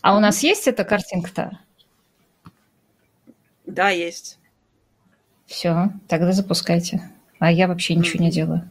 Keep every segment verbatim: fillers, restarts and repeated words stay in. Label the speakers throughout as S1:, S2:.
S1: А у нас есть эта картинка-то?
S2: Да, есть.
S1: Все, тогда запускайте. А я вообще ничего не делаю.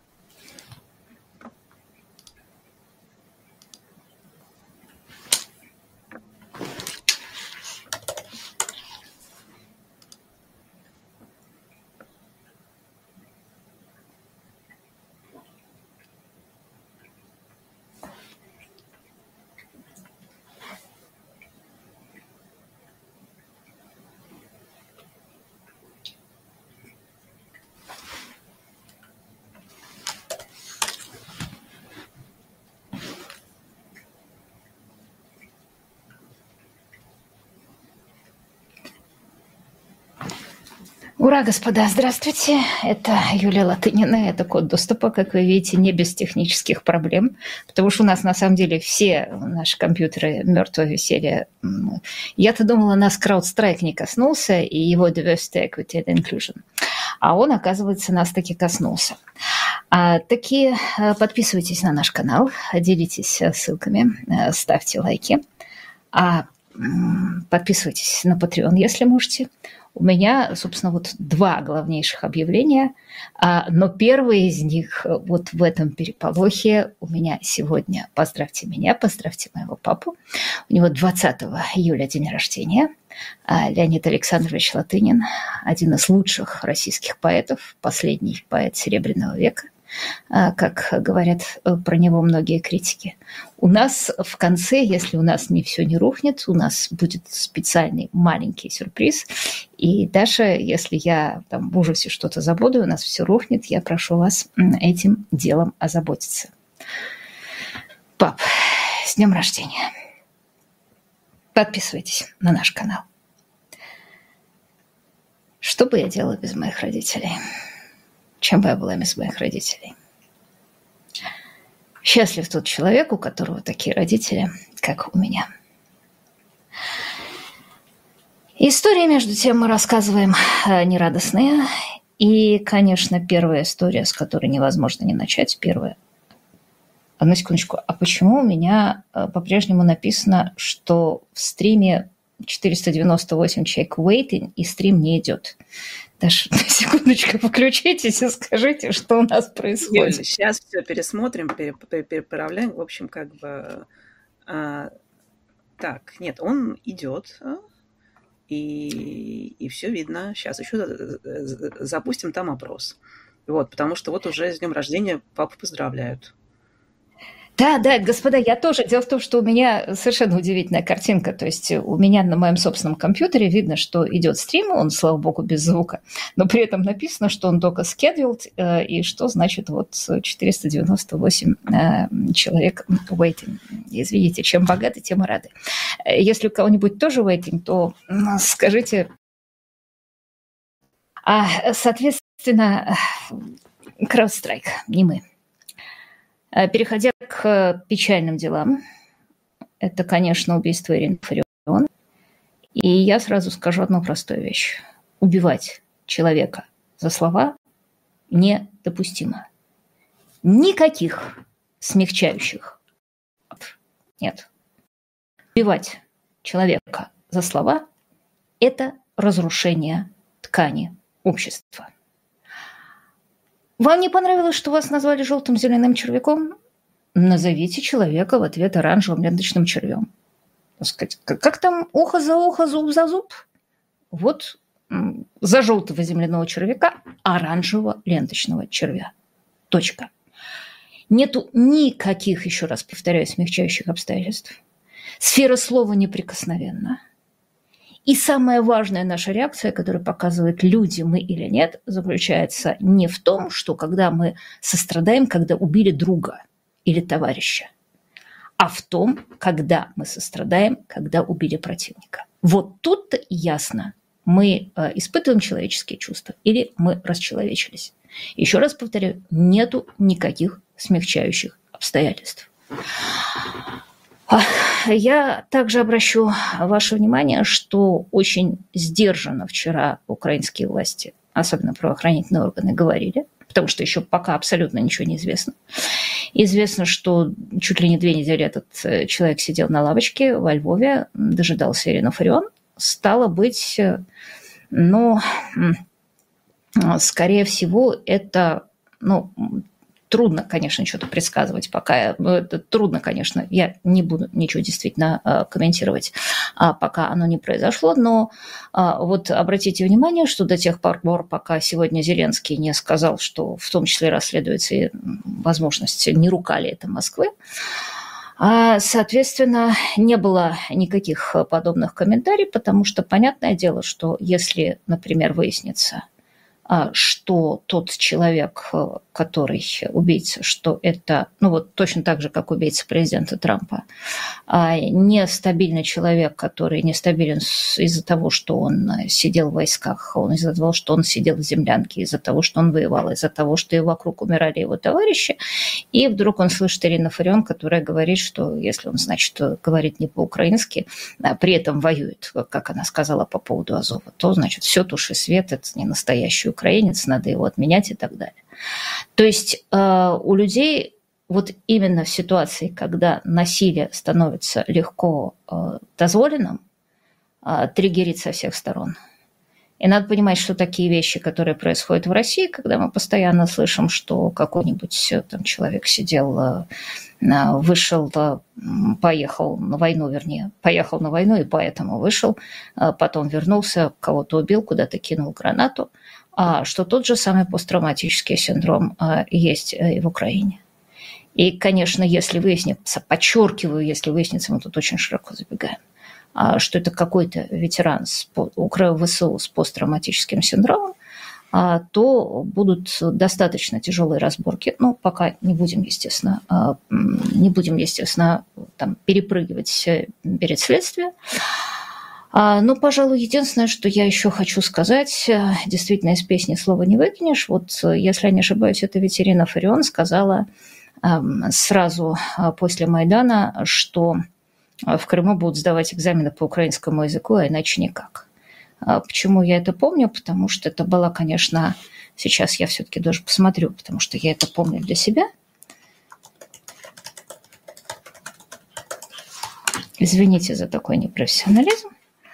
S1: Ура, господа, здравствуйте. Это Юлия Латынина, это код доступа, как вы видите, не без технических проблем, потому что у нас на самом деле все наши компьютеры мертвого веселья. Я-то думала, нас CrowdStrike не коснулся, и его Diversity, Equity and Inclusion. А он, оказывается, нас таки коснулся. А, таки подписывайтесь на наш канал, делитесь ссылками, ставьте лайки. А, подписывайтесь на Patreon, если можете. У меня, собственно, вот два главнейших объявления, но первое из них вот в этом переполохе у меня сегодня. Поздравьте меня, поздравьте моего папу. У него двадцатого июля день рождения. Леонид Александрович Латынин, один из лучших российских поэтов, последний поэт Серебряного века, как говорят про него многие критики. У нас в конце, если у нас не все не рухнет, у нас будет специальный маленький сюрприз. И даже если я там в ужасе что-то забуду, у нас все рухнет, я прошу вас этим делом озаботиться. Пап, с днем рождения. Подписывайтесь на наш канал. Что бы я делала без моих родителей? Чем бы я была без моих родителей? Счастлив тот человек, у которого такие родители, как у меня. Истории, между тем, мы рассказываем нерадостные. И, конечно, первая история, с которой невозможно не начать, первая. Одну секундочку. А почему у меня по-прежнему написано, что в стриме четыреста девяносто восемь человек waiting, и стрим не идет? Даже на секундочку включитесь и скажите, что у нас происходит.
S2: Юль, сейчас все пересмотрим, переправляем. В общем, как бы... А, так, нет, он идет, и, и все видно. Сейчас еще запустим там опрос. Вот, потому что вот уже с днем рождения папу поздравляют.
S1: Да, да, господа, я тоже. Дело в том, что у меня совершенно удивительная картинка. То есть у меня на моем собственном компьютере видно, что идет стрим, он, слава богу, без звука, но при этом написано, что он только scheduled, и что значит вот четыреста девяносто восемь человек waiting. Извините, чем богаты, тем и рады. Если у кого-нибудь тоже waiting, то скажите. А, соответственно, CrowdStrike, не мы. Переходя к печальным делам, это, конечно, убийство Ирины Фарион. И я сразу скажу одну простую вещь. Убивать человека за слова недопустимо. Никаких смягчающих нет. Убивать человека за слова – это разрушение ткани общества. Вам не понравилось, что вас назвали желтым зеленым червяком? Назовите человека в ответ оранжевым ленточным червем. Как там ухо за ухо, зуб за зуб? Вот за желтого земляного червяка оранжевого ленточного червя. Точка. Нету никаких, еще раз повторяю, смягчающих обстоятельств. Сфера слова неприкосновенна. И самая важная наша реакция, которая показывает, люди мы или нет, заключается не в том, что когда мы сострадаем, когда убили друга или товарища, а в том, когда мы сострадаем, когда убили противника. Вот тут-то ясно, мы испытываем человеческие чувства или мы расчеловечились. Еще раз повторяю, нету никаких смягчающих обстоятельств. Я также обращу ваше внимание, что очень сдержанно вчера украинские власти, особенно правоохранительные органы, говорили. потому что еще пока абсолютно ничего не известно. Известно, что чуть ли не две недели этот человек сидел на лавочке во Львове, дожидался Ирину Фарион. Стало быть, ну, скорее всего, это, ну, трудно, конечно, что-то предсказывать пока. Это трудно, конечно, я не буду ничего действительно комментировать, пока оно не произошло, но вот обратите внимание, что до тех пор, пока сегодня Зеленский не сказал, что в том числе расследуется и возможность, не рука ли это Москвы, соответственно, не было никаких подобных комментариев, потому что понятное дело, что если, например, выяснится, что тот человек, который убийца, что это, ну вот точно так же, как убийца президента Трампа, нестабильный человек, который нестабилен из-за того, что он сидел в войсках, он из-за того, что он сидел в землянке, из-за того, что он воевал, из-за того, что и вокруг умирали его товарищи, и вдруг он слышит Ирину Фарион, которая говорит, что если он, значит, говорит не по-украински, а при этом воюет, как она сказала по поводу Азова, то, значит, все туши свет, это не настоящий украинец, надо его отменять и так далее. То есть э, у людей вот именно в ситуации, когда насилие становится легко э, дозволенным, э, триггерит со всех сторон. И надо понимать, что такие вещи, которые происходят в России, когда мы постоянно слышим, что какой-нибудь там человек сидел, вышел, поехал на войну, вернее, поехал на войну и поэтому вышел, потом вернулся, кого-то убил, куда-то кинул гранату, что тот же самый посттравматический синдром есть и в Украине. И, конечно, если выяснится, подчеркиваю, если выяснится, мы тут очень широко забегаем, что это какой-то ветеран ВСУ с посттравматическим синдромом, то будут достаточно тяжелые разборки. Ну, пока не будем, естественно, не будем, естественно, там, перепрыгивать перед следствием. Но, пожалуй, единственное, что я еще хочу сказать, действительно, из песни слова не выкинешь. Вот, если я не ошибаюсь, это ведь Ирина Фарион сказала сразу после Майдана, что в Крыму будут сдавать экзамены по украинскому языку, а иначе никак. Почему я это помню? Потому что это была, конечно, сейчас я все-таки даже посмотрю, потому что я это помню для себя. Извините за такой непрофессионализм.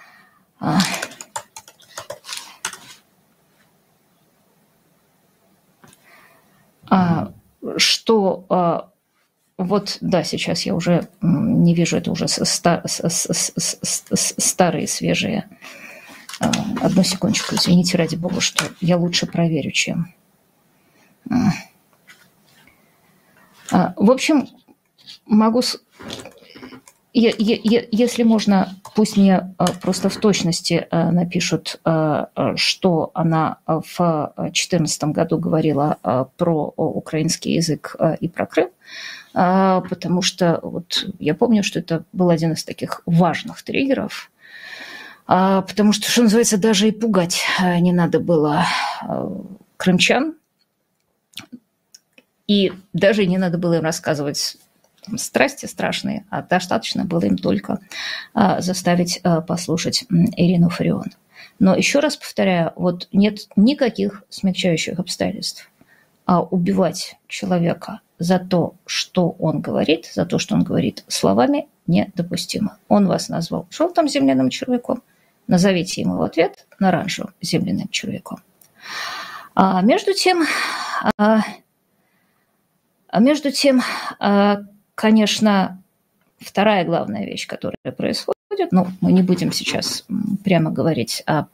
S1: Что... Вот, да, сейчас я уже не вижу, это уже ста- старые, свежие. Одну секундочку, извините, ради бога, что я лучше проверю, чем... В общем, могу... Если можно, пусть мне просто в точности напишут, что она в две тысячи четырнадцатом году говорила про украинский язык и про Крым, потому что вот я помню, что это был один из таких важных триггеров, потому что, что называется, даже и пугать не надо было крымчан, и даже не надо было им рассказывать там страсти страшные, а достаточно было им только заставить послушать Ирину Фарион. Но еще раз повторяю, вот нет никаких смягчающих обстоятельств. А убивать человека за то, что он говорит, за то, что он говорит словами, недопустимо. Он вас назвал желтым земляным червяком, назовите ему в ответ оранжевым земляным червяком. А между тем, а, между тем, а, конечно, вторая главная вещь, которая происходит, ну, мы не будем сейчас прямо говорить о,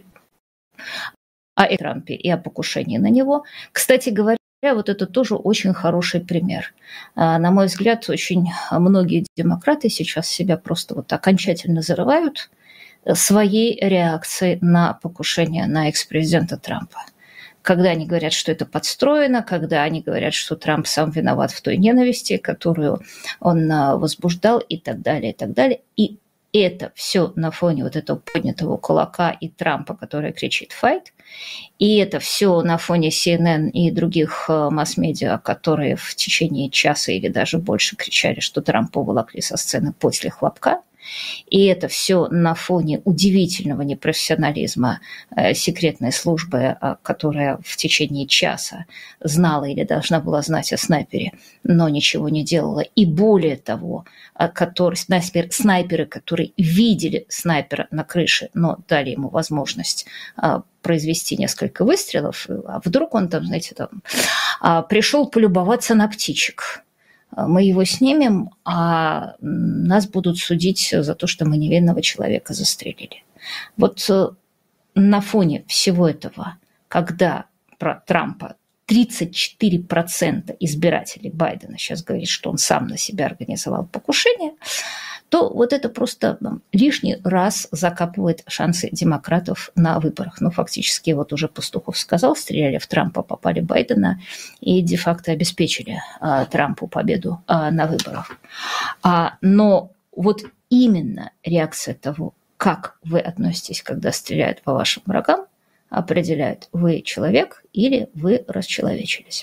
S1: о Трампе и о покушении на него. Кстати говоря, вот это тоже очень хороший пример. На мой взгляд, очень многие демократы сейчас себя просто вот окончательно зарывают своей реакцией на покушение на экс-президента Трампа. Когда они говорят, что это подстроено, когда они говорят, что Трамп сам виноват в той ненависти, которую он возбуждал, и так далее, и так далее. И это все на фоне вот этого поднятого кулака и Трампа, который кричит «файт». И это все на фоне си эн эн и других масс-медиа, которые в течение часа или даже больше кричали, что Трампа уволокли со сцены после хлопка. И это все на фоне удивительного непрофессионализма э, секретной службы, э, которая в течение часа знала или должна была знать о снайпере, но ничего не делала. И более того, э, который, снайпер, снайперы, которые видели снайпера на крыше, но дали ему возможность э, произвести несколько выстрелов, а вдруг он там, знаете, там, э, пришел полюбоваться на птичек. Мы его снимем, а нас будут судить за то, что мы невинного человека застрелили. Вот на фоне всего этого, когда про Трампа тридцать четыре процента избирателей Байдена сейчас говорит, что он сам на себя организовал покушение, то вот это просто лишний раз закапывает шансы демократов на выборах. Ну, фактически, вот уже Пастухов сказал, стреляли в Трампа, попали Байдена и де-факто обеспечили а, Трампу победу а, на выборах. А, но вот именно реакция того, как вы относитесь, когда стреляют по вашим врагам, определяет, вы человек или вы расчеловечились.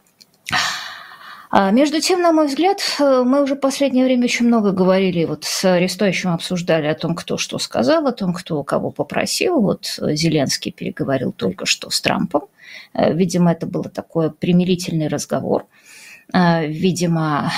S1: А между тем, на мой взгляд, мы уже в последнее время очень много говорили, вот с Арестовичем обсуждали о том, кто что сказал, о том, кто кого попросил. Вот Зеленский переговорил только что с Трампом. Видимо, это был такой примирительный разговор. Видимо,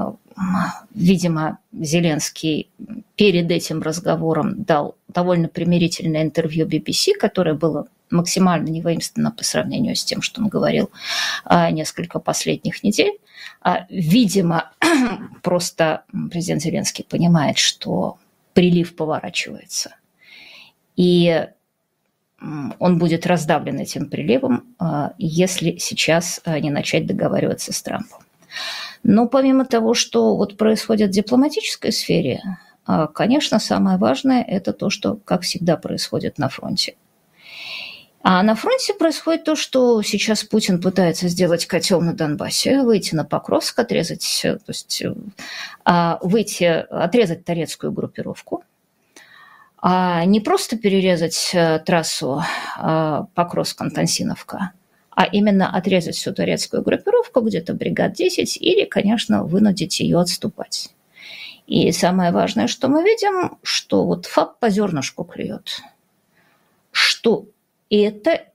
S1: видимо, Зеленский перед этим разговором дал довольно примирительное интервью би би си, которое было максимально невоинственно по сравнению с тем, что он говорил несколько последних недель. Видимо, просто президент Зеленский понимает, что прилив поворачивается, и он будет раздавлен этим приливом, если сейчас не начать договариваться с Трампом. Но помимо того, что вот происходит в дипломатической сфере, конечно, самое важное – это то, что, как всегда, происходит на фронте. А на фронте происходит то, что сейчас Путин пытается сделать котел на Донбассе, выйти на Покровск, отрезать, то есть выйти, отрезать турецкую группировку, а не просто перерезать трассу Покровск-Константиновка, а именно отрезать всю турецкую группировку, где-то бригад десять, или, конечно, вынудить ее отступать. И самое важное, что мы видим, что вот ФАП по зернышку клюет, что это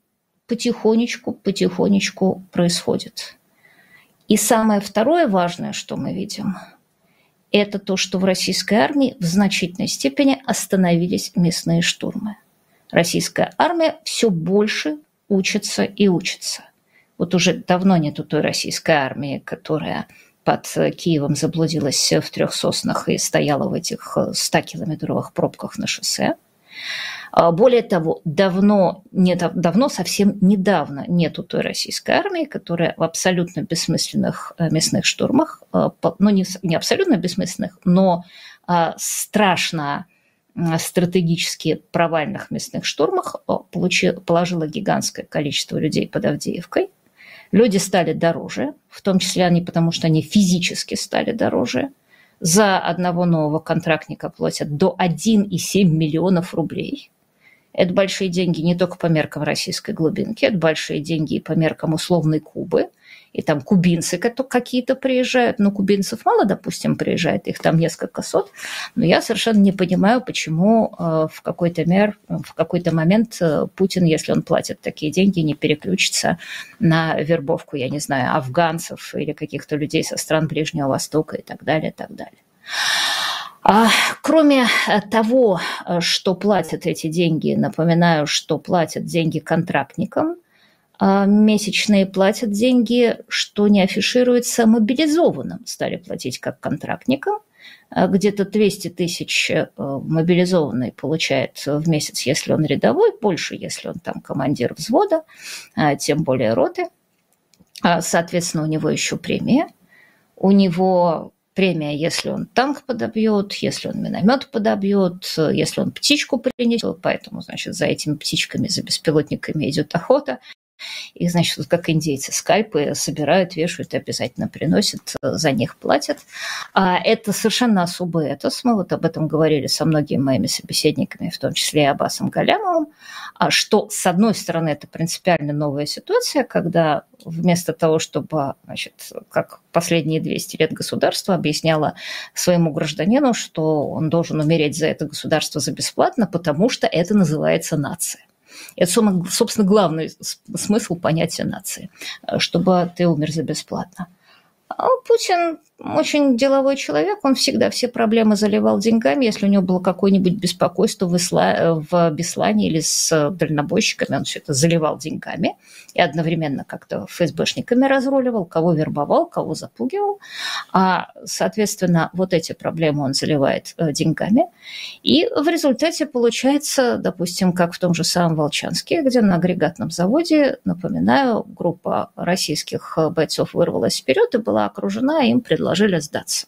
S1: потихонечку-потихонечку происходит. И самое второе важное, что мы видим, это то, что в российской армии в значительной степени остановились мясные штурмы. Российская армия все больше учится и учится. Вот уже давно нету той российской армии, которая под Киевом заблудилась в Трех Соснах и стояла в этих стокилометровых пробках на шоссе. Более того, давно, не, давно, совсем недавно нету той российской армии, которая в абсолютно бессмысленных мясных штурмах, ну не, не абсолютно бессмысленных, но страшно стратегически провальных мясных штурмах получила, положила гигантское количество людей под Авдеевкой. Люди стали дороже, в том числе они, потому что они физически стали дороже. За одного нового контрактника платят до один и семь миллионов рублей. Это большие деньги не только по меркам российской глубинки, это большие деньги и по меркам условной Кубы. И там кубинцы какие-то приезжают, но кубинцев мало, допустим, приезжает, их там несколько сот. Но я совершенно не понимаю, почему в какой-то мер, в какой-то момент Путин, если он платит такие деньги, не переключится на вербовку, я не знаю, афганцев или каких-то людей со стран Ближнего Востока и так далее, и так далее. А кроме того, что платят эти деньги, напоминаю, что платят деньги контрактникам, месячные платят деньги, что не афишируется, мобилизованным стали платить как контрактникам. Где-то двести тысяч мобилизованный получает в месяц, если он рядовой, больше, если он там командир взвода, тем более роты. Соответственно, у него еще премия. У него премия, если он танк подобьет, если он миномет подобьет, если он птичку принесет. Поэтому, значит, за этими птичками, за беспилотниками идет охота. Их, значит, вот как индейцы, скальпы собирают, вешают, обязательно приносят, за них платят. А это совершенно особый этос. Мы вот об этом говорили со многими моими собеседниками, в том числе и Аббасом Галямовым, что, с одной стороны, это принципиально новая ситуация, когда вместо того, чтобы, значит, как последние двести лет государство объясняло своему гражданину, что он должен умереть за это государство за бесплатно, потому что это называется нация. Это, собственно, главный смысл понятия нации, чтобы ты умер за бесплатно. А Путин очень деловой человек, он всегда все проблемы заливал деньгами. Если у него было какое-нибудь беспокойство в, Исла... в Беслане или с дальнобойщиками, он все это заливал деньгами и одновременно как-то ФСБшниками разруливал, кого вербовал, кого запугивал. А, соответственно, вот эти проблемы он заливает деньгами. И в результате получается, допустим, как в том же самом Волчанске, где на агрегатном заводе, напоминаю, группа российских бойцов вырвалась вперед и была окружена, им предложили сдаться.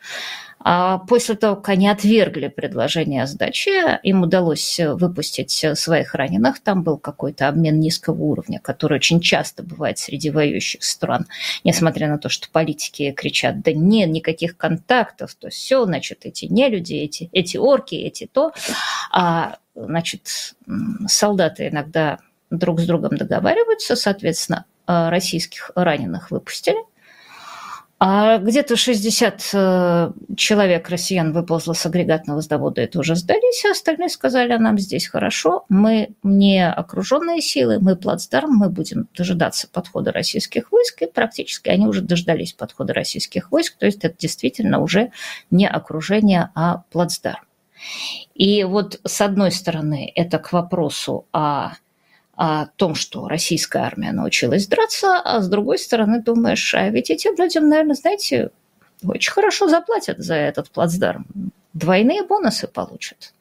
S1: А после того, как они отвергли предложение о сдаче, им удалось выпустить своих раненых. Там был какой-то обмен низкого уровня, который очень часто бывает среди воюющих стран, несмотря на то, что политики кричат: да нет, никаких контактов, то все, значит, эти нелюди, эти, эти орки, эти то. А, значит, солдаты иногда друг с другом договариваются, соответственно, российских раненых выпустили. А где-то шестьдесят человек россиян выползло с агрегатного завода, это уже сдались, а остальные сказали: а нам здесь хорошо, мы не окруженные силы, мы плацдарм, мы будем дожидаться подхода российских войск, и практически они уже дождались подхода российских войск, то есть это действительно уже не окружение, а плацдарм. И вот с одной стороны это к вопросу о о том, что российская армия научилась драться, а с другой стороны думаешь, а ведь этим людям, наверное, знаете, очень хорошо заплатят за этот плацдарм. Двойные бонусы получат.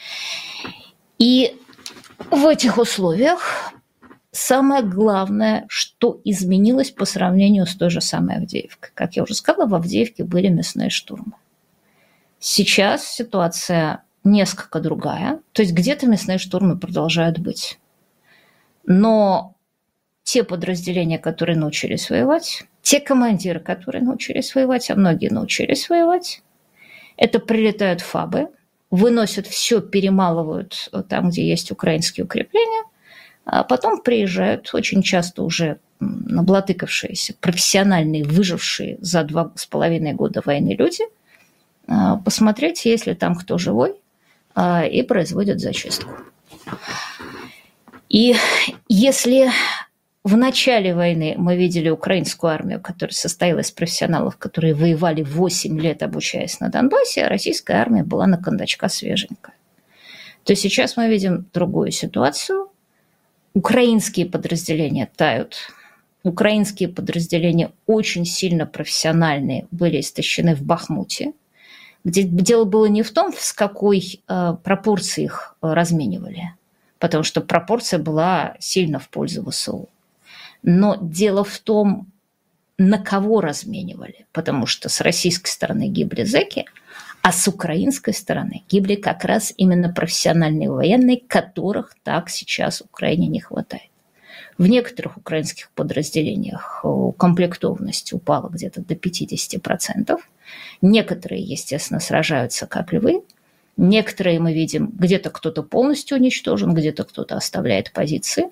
S1: И в этих условиях самое главное, что изменилось по сравнению с той же самой Авдеевкой. Как я уже сказала, в Авдеевке были мясные штурмы. Сейчас ситуация несколько другая. То есть где-то мясные штурмы продолжают быть. Но те подразделения, которые научились воевать, те командиры, которые научились воевать, а многие научились воевать, это прилетают фабы, выносят все, перемалывают там, где есть украинские укрепления, а потом приезжают очень часто уже наблатыкавшиеся, профессиональные, выжившие за два с половиной года войны люди, посмотреть, есть ли там кто живой, и производят зачистку. И если в начале войны мы видели украинскую армию, которая состояла из профессионалов, которые воевали восемь лет, обучаясь на Донбассе, а российская армия была на кондачка свеженькая, то сейчас мы видим другую ситуацию. Украинские подразделения тают. Украинские подразделения очень сильно профессиональные были истощены в Бахмуте, где дело было не в том, с какой э, пропорцией их разменивали, потому что пропорция была сильно в пользу ВСУ. Но дело в том, на кого разменивали, потому что с российской стороны гибли зэки, а с украинской стороны гибли как раз именно профессиональные военные, которых так сейчас Украине не хватает. В некоторых украинских подразделениях укомплектованность упала где-то до пятьдесят процентов. Некоторые, естественно, сражаются как львы. Некоторые мы видим, где-то кто-то полностью уничтожен, где-то кто-то оставляет позиции.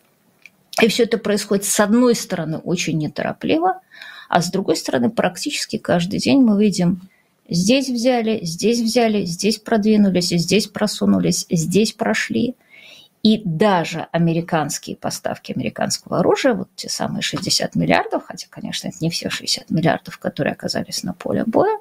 S1: И все это происходит, с одной стороны, очень неторопливо, а с другой стороны, практически каждый день мы видим: здесь взяли, здесь взяли, здесь продвинулись, здесь просунулись, здесь прошли. И даже американские поставки американского оружия, вот те самые шестьдесят миллиардов, хотя, конечно, это не все шестьдесят миллиардов, которые оказались на поле боя,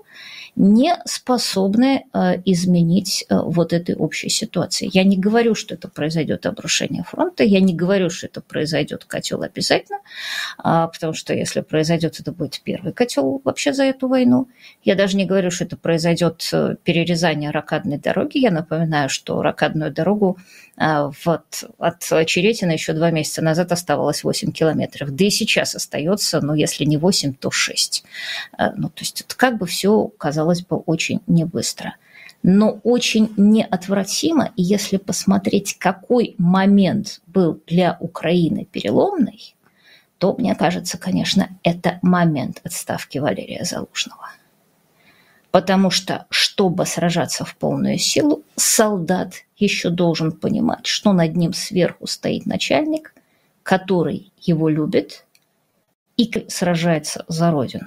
S1: не способны э, изменить э, вот этой общей ситуации. Я не говорю, что это произойдет обрушение фронта, я не говорю, что это произойдет котел обязательно, э, потому что если произойдет, это будет первый котел вообще за эту войну. Я даже не говорю, что это произойдет э, перерезание ракадной дороги. Я напоминаю, что ракадную дорогу э, вот, от Черетина еще два месяца назад оставалось восемь километров, да и сейчас остается, ну, если не восемь, то шесть. Э, ну, то есть это как бы все казалось казалось бы, очень не быстро, но очень неотвратимо. И если посмотреть, какой момент был для Украины переломный, то, мне кажется, конечно, это момент отставки Валерия Залужного. Потому что, чтобы сражаться в полную силу, солдат еще должен понимать, что над ним сверху стоит начальник, который его любит и сражается за Родину.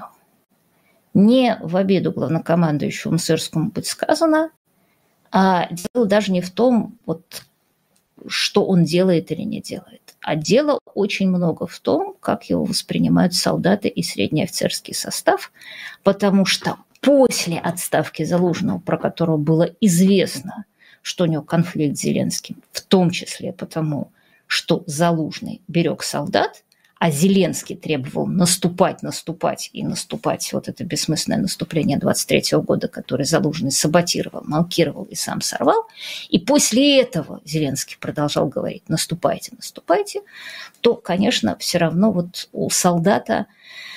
S1: Не в обиду главнокомандующему Сырскому быть сказано, а дело даже не в том, вот, что он делает или не делает. А дело очень много в том, как его воспринимают солдаты и средний офицерский состав, потому что после отставки Залужного, про которого было известно, что у него конфликт с Зеленским, в том числе потому, что Залужный берег солдат, а Зеленский требовал наступать, наступать и наступать, вот это бессмысленное наступление двадцать третьего года, которое Залужный саботировал, манкировал и сам сорвал, и после этого Зеленский продолжал говорить «наступайте, наступайте», то, конечно, все равно вот у солдата,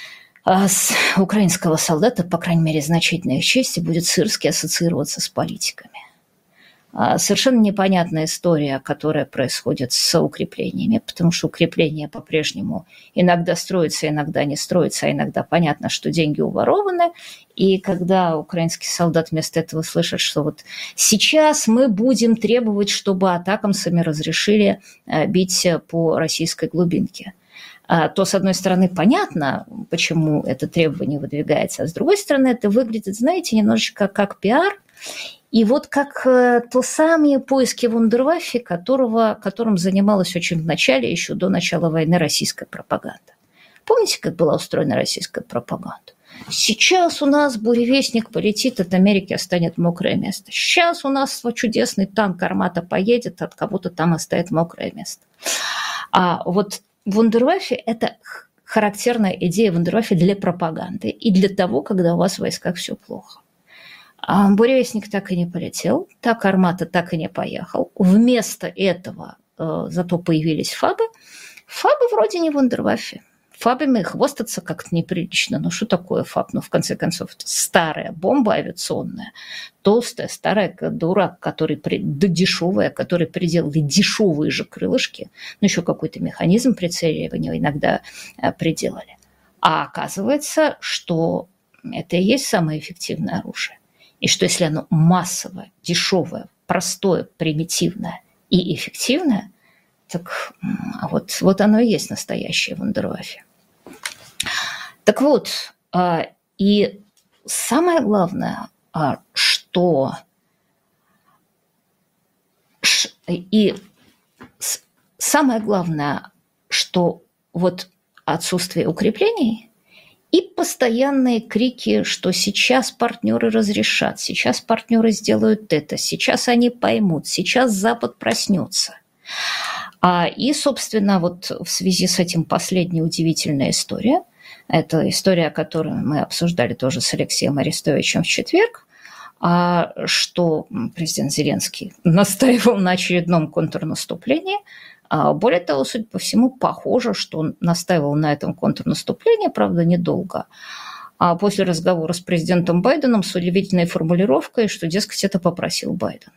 S1: с украинского солдата, по крайней мере, значительная часть будет Сырский ассоциироваться с политиками. Совершенно непонятная история, которая происходит с укреплениями, потому что укрепления по-прежнему иногда строятся, иногда не строятся, а иногда понятно, что деньги уворованы. И когда украинский солдат вместо этого слышит, что вот сейчас мы будем требовать, чтобы атакамсами разрешили бить по российской глубинке, то, с одной стороны, понятно, почему это требование выдвигается, а с другой стороны, это выглядит, знаете, немножечко как пиар. И вот как э, то самые поиски вундерваффе, которого, которым занималась очень в начале, еще до начала войны, российская пропаганда. Помните, как была устроена российская пропаганда? Сейчас у нас буревестник полетит, от Америки останет мокрое место. Сейчас у нас чудесный танк «Армата» поедет, от кого-то там оставит мокрое место. А вот вундерваффе – это характерная идея вундерваффе для пропаганды и для того, когда у вас в войсках все плохо. А буревестник так и не полетел, так «Армата» так и не поехал. Вместо этого э, зато появились ФАБы. ФАБы вроде не вундерваффе. ФАБами хвастаться как-то неприлично. Ну что такое ФАБ? Ну, в конце концов, это старая бомба авиационная, толстая, старая дура, который, да дешевая, который приделали дешевые же крылышки. Ну, еще какой-то механизм прицеливания иногда э, приделали. А оказывается, что это и есть самое эффективное оружие. И что если оно массовое, дешевое, простое, примитивное и эффективное, так вот, вот оно и есть настоящее вундерваффе. Так вот, и самое главное, что и самое главное, что вот отсутствие укреплений и постоянные крики, что сейчас партнеры разрешат, сейчас партнеры сделают это, сейчас они поймут, сейчас Запад проснется. И, собственно, вот в связи с этим последняя удивительная история. Это история, которую мы обсуждали тоже с Алексеем Арестовичем в четверг, что президент Зеленский настаивал на очередном контрнаступлении. Более того, судя по всему, похоже, что он настаивал на этом контрнаступлении, правда, недолго. А после разговора с президентом Байденом с удивительной формулировкой, что, дескать, это попросил Байден.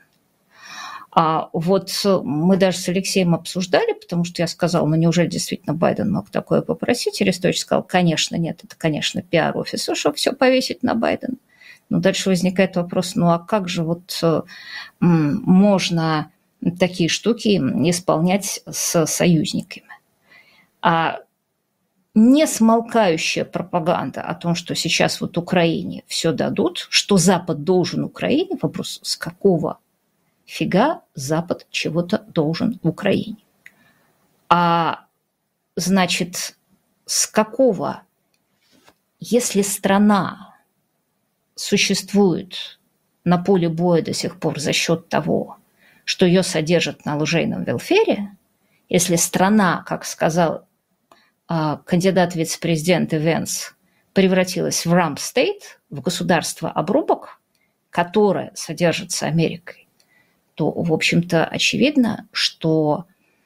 S1: А вот мы даже с Алексеем обсуждали, потому что я сказала, ну неужели действительно Байден мог такое попросить? Арестович сказал, конечно, нет, это, конечно, пиар-офису, чтобы все повесить на Байдена. Но дальше возникает вопрос, ну а как же вот м, можно такие штуки исполнять с союзниками? А не смолкающая пропаганда о том, что сейчас вот Украине все дадут, что Запад должен Украине, вопрос, с какого фига Запад чего-то должен в Украине? А значит, с какого, если страна существует на поле боя до сих пор за счет того, что ее содержат на лужейном велфере, если страна, как сказал э, кандидат в вице-президенты Венс, превратилась в рамп-стейт, в государство обрубок, которое содержится Америкой, то, в общем-то, очевидно, что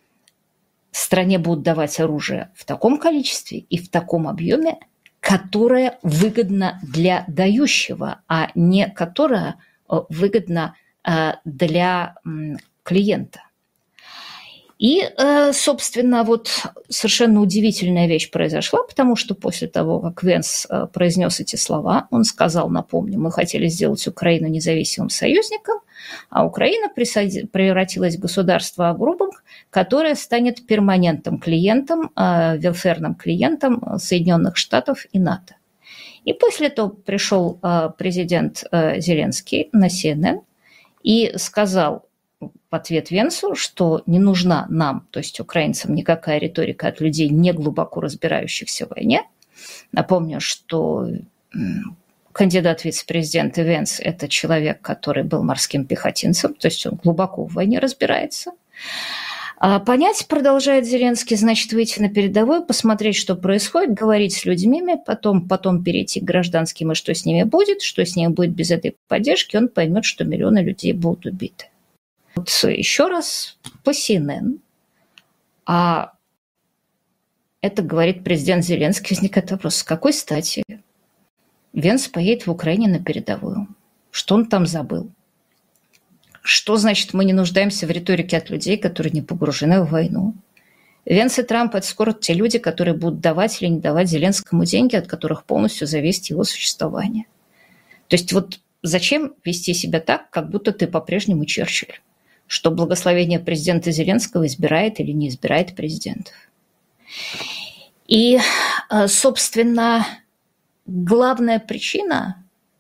S1: стране будут давать оружие в таком количестве и в таком объеме, которое выгодно для дающего, а не которое выгодно для клиента. И, собственно, вот совершенно удивительная вещь произошла, потому что после того, как Венс произнес эти слова, он сказал, напомню, мы хотели сделать Украину независимым союзником, а Украина превратилась в государство обрубок, которое станет перманентным клиентом, велферным клиентом Соединенных Штатов и НАТО. И после этого пришел президент Зеленский на си эн эн и сказал в ответ Венсу, что не нужна нам, то есть украинцам, никакая риторика от людей, не глубоко разбирающихся в войне. Напомню, что кандидат в вице-президенты Венс – это человек, который был морским пехотинцем, то есть он глубоко в войне разбирается. А понять, продолжает Зеленский, значит выйти на передовую, посмотреть, что происходит, говорить с людьми, потом, потом перейти к гражданским, и что с ними будет, что с ними будет без этой поддержки, он поймет, что миллионы людей будут убиты. Вот еще раз по си эн эн, а это говорит президент Зеленский, возникает вопрос, с какой стати Венс поедет в Украине на передовую? Что он там забыл? Что значит, мы не нуждаемся в риторике от людей, которые не погружены в войну? Венс и Трамп – это скоро те люди, которые будут давать или не давать Зеленскому деньги, от которых полностью зависит его существование. То есть вот зачем вести себя так, как будто ты по-прежнему Черчилль? Что благословение президента Зеленского избирает или не избирает президентов. И, собственно, главная причина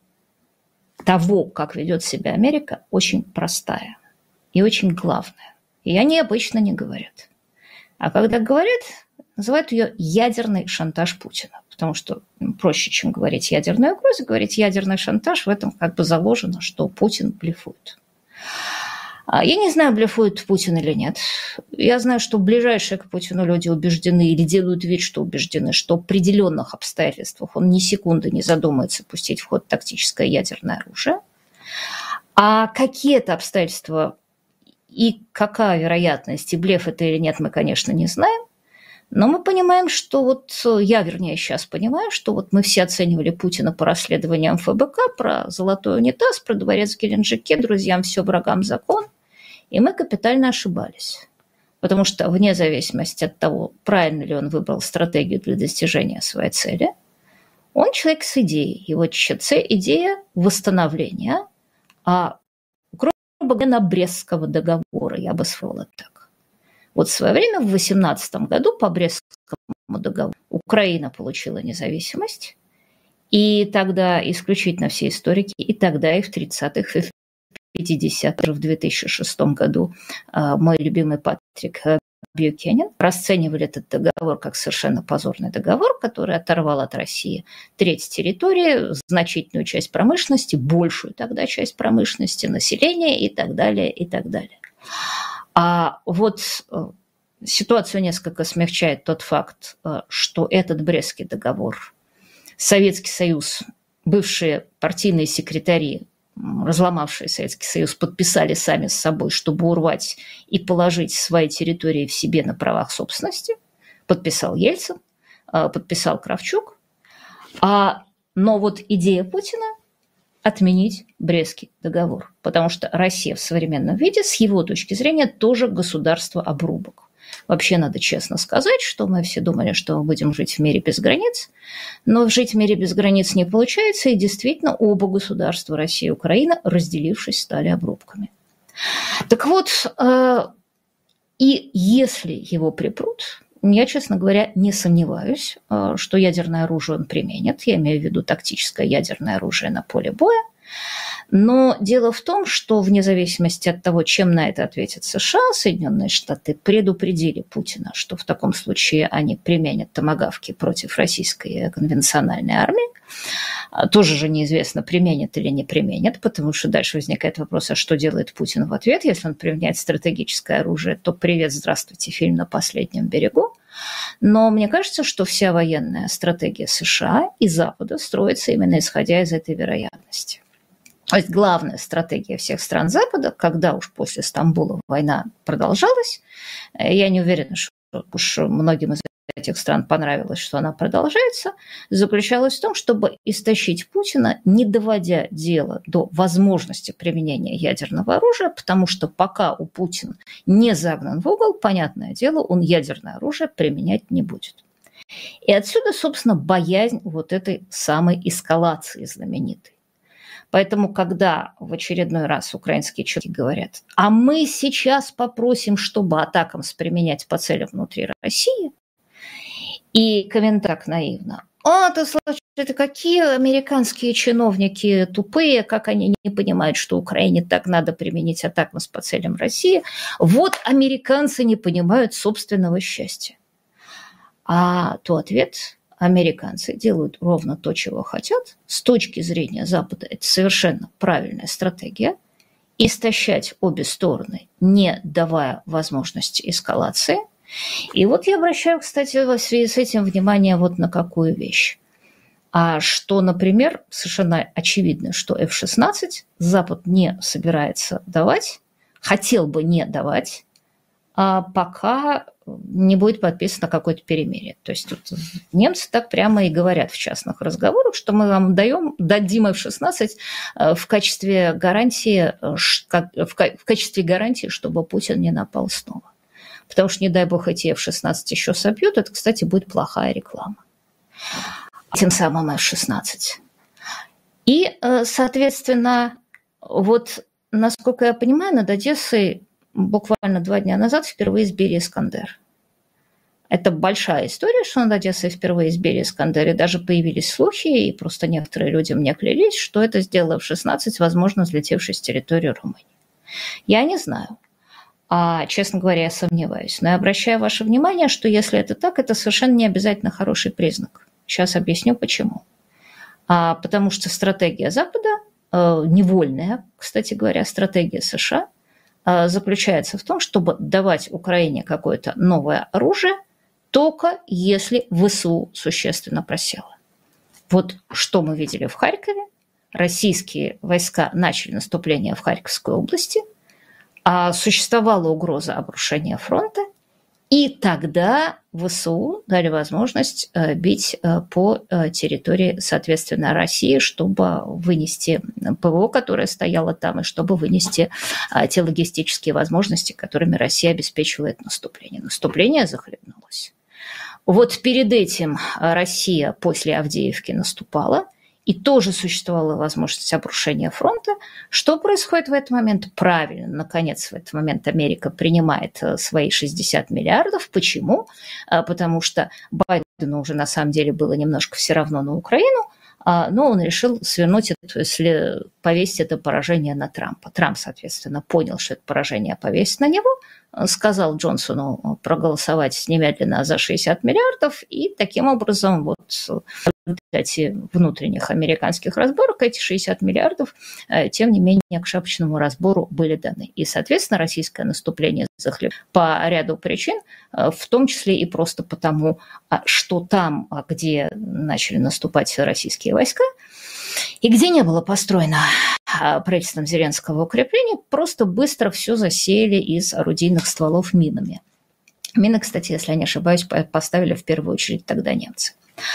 S1: того, как ведет себя Америка, очень простая и очень главная. И они обычно не говорят. А когда говорят, называют ее ядерный шантаж Путина. Потому что проще, чем говорить ядерную угрозу, говорить ядерный шантаж, в этом как бы заложено, что Путин блефует. Я не знаю, блефует Путин или нет. Я знаю, что ближайшие к Путину люди убеждены или делают вид, что убеждены, что в определенных обстоятельствах он ни секунды не задумается пустить в ход тактическое ядерное оружие. А какие-то обстоятельства и какая вероятность, и блеф это или нет, мы, конечно, не знаем. Но мы понимаем, что вот, я, вернее, сейчас понимаю, что вот мы все оценивали Путина по расследованиям эф бэ ка, про золотой унитаз, про дворец в Геленджике, друзьям все, врагам закон. И мы капитально ошибались. Потому что вне зависимости от того, правильно ли он выбрал стратегию для достижения своей цели, он человек с идеей. Его ЧЦ – идея восстановления, а, грубо говоря, Брестского договора, я бы сказала так. Вот в свое время, в две тысячи восемнадцатом году, по Брестскому договору, Украина получила независимость, и тогда исключительно все историки, и тогда, и в тридцатых, и в пятидесятых, в две тысячи шестом году мой любимый Патрик Бьюкенен расценивали этот договор как совершенно позорный договор, который оторвал от России треть территории, значительную часть промышленности, большую тогда часть промышленности, населения и так далее, и так далее. А вот ситуацию несколько смягчает тот факт, что этот Брестский договор, Советский Союз, бывшие партийные секретари, разломавшие Советский Союз, подписали сами с собой, чтобы урвать и положить свои территории в себе на правах собственности. Подписал Ельцин, подписал Кравчук. А, но вот идея Путина – отменить Брестский договор, потому что Россия в современном виде, с его точки зрения, тоже государство-обрубок. Вообще надо честно сказать, что мы все думали, что мы будем жить в мире без границ, но жить в мире без границ не получается, и действительно оба государства, Россия и Украина, разделившись, стали обрубками. Так вот, и если его припрут, я, честно говоря, не сомневаюсь, что ядерное оружие он применит, я имею в виду тактическое ядерное оружие на поле боя. Но дело в том, что вне зависимости от того, чем на это ответят США, Соединенные Штаты предупредили Путина, что в таком случае они применят томагавки против российской конвенциональной армии. Тоже же неизвестно, применят или не применят, потому что дальше возникает вопрос, а что делает Путин в ответ? Если он применяет стратегическое оружие, то привет, здравствуйте, фильм «На последнем берегу». Но мне кажется, что вся военная стратегия США и Запада строится именно исходя из этой вероятности. То есть главная стратегия всех стран Запада, когда уж после Стамбула война продолжалась, я не уверена, что уж многим из этих стран понравилось, что она продолжается, заключалась в том, чтобы истощить Путина, не доводя дело до возможности применения ядерного оружия, потому что пока у Путина не загнан в угол, понятное дело, он ядерное оружие применять не будет. И отсюда, собственно, боязнь вот этой самой эскалации знаменитой. Поэтому, когда в очередной раз украинские чиновники говорят, а мы сейчас попросим, чтобы атакамс применять по целям внутри России, и комментарий так наивно, а, ты слышишь, это какие американские чиновники тупые, как они не понимают, что Украине так надо применить атакамс по целям России. Вот американцы не понимают собственного счастья. А то ответ... Американцы делают ровно то, чего хотят. С точки зрения Запада это совершенно правильная стратегия. Истощать обе стороны, не давая возможности эскалации. И вот я обращаю, кстати, в связи с этим внимание вот на какую вещь. А что, например, совершенно очевидно, что эф шестнадцать Запад не собирается давать, хотел бы не давать, а пока не будет подписано какое-то перемирие. То есть тут немцы так прямо и говорят в частных разговорах, что мы вам даем, дадим эф шестнадцать в качестве гарантии, в качестве гарантии, чтобы Путин не напал снова. Потому что, не дай бог, эти эф шестнадцать еще собьют, это, кстати, будет плохая реклама. Тем самым эф шестнадцать. И, соответственно, вот, насколько я понимаю, над Одессой буквально два дня назад впервые сбили «Искандер». Это большая история, что над Одессой впервые сбили «Искандер», и даже появились слухи, и просто некоторые люди мне клялись, что это сделал эф шестнадцать, возможно, взлетевший с территории Румынии. Я не знаю. А, честно говоря, я сомневаюсь. Но я обращаю ваше внимание, что если это так, это совершенно не обязательно хороший признак. Сейчас объясню, почему. А, потому что стратегия Запада, э, невольная, кстати говоря, стратегия США, заключается в том, чтобы давать Украине какое-то новое оружие, только если ВСУ существенно просело. Вот что мы видели в Харькове. Российские войска начали наступление в Харьковской области, а существовала угроза обрушения фронта, и тогда ВСУ дали возможность бить по территории, соответственно, России, чтобы вынести ПВО, которое стояло там, и чтобы вынести те логистические возможности, которыми Россия обеспечивает наступление. Наступление захлебнулось. Вот перед этим Россия после Авдеевки наступала, и тоже существовала возможность обрушения фронта. Что происходит в этот момент? Правильно, наконец, в этот момент Америка принимает свои шестьдесят миллиардов. Почему? Потому что Байдену уже на самом деле было немножко все равно на Украину, но он решил свернуть это, если повесить это поражение на Трампа. Трамп, соответственно, понял, что это поражение повесит на него, сказал Джонсону проголосовать немедленно за шестьдесят миллиардов, и таким образом вот в результате внутренних американских разборок эти шестьдесят миллиардов, тем не менее, к шапочному разбору были даны. И, соответственно, российское наступление захлебнулось по ряду причин, в том числе и просто потому, что там, где начали наступать российские войска, и где не было построено правительством Зеленского укрепления, просто быстро все засеяли из орудийных стволов минами. Мины, кстати, если я не ошибаюсь, поставили в первую очередь тогда немцы.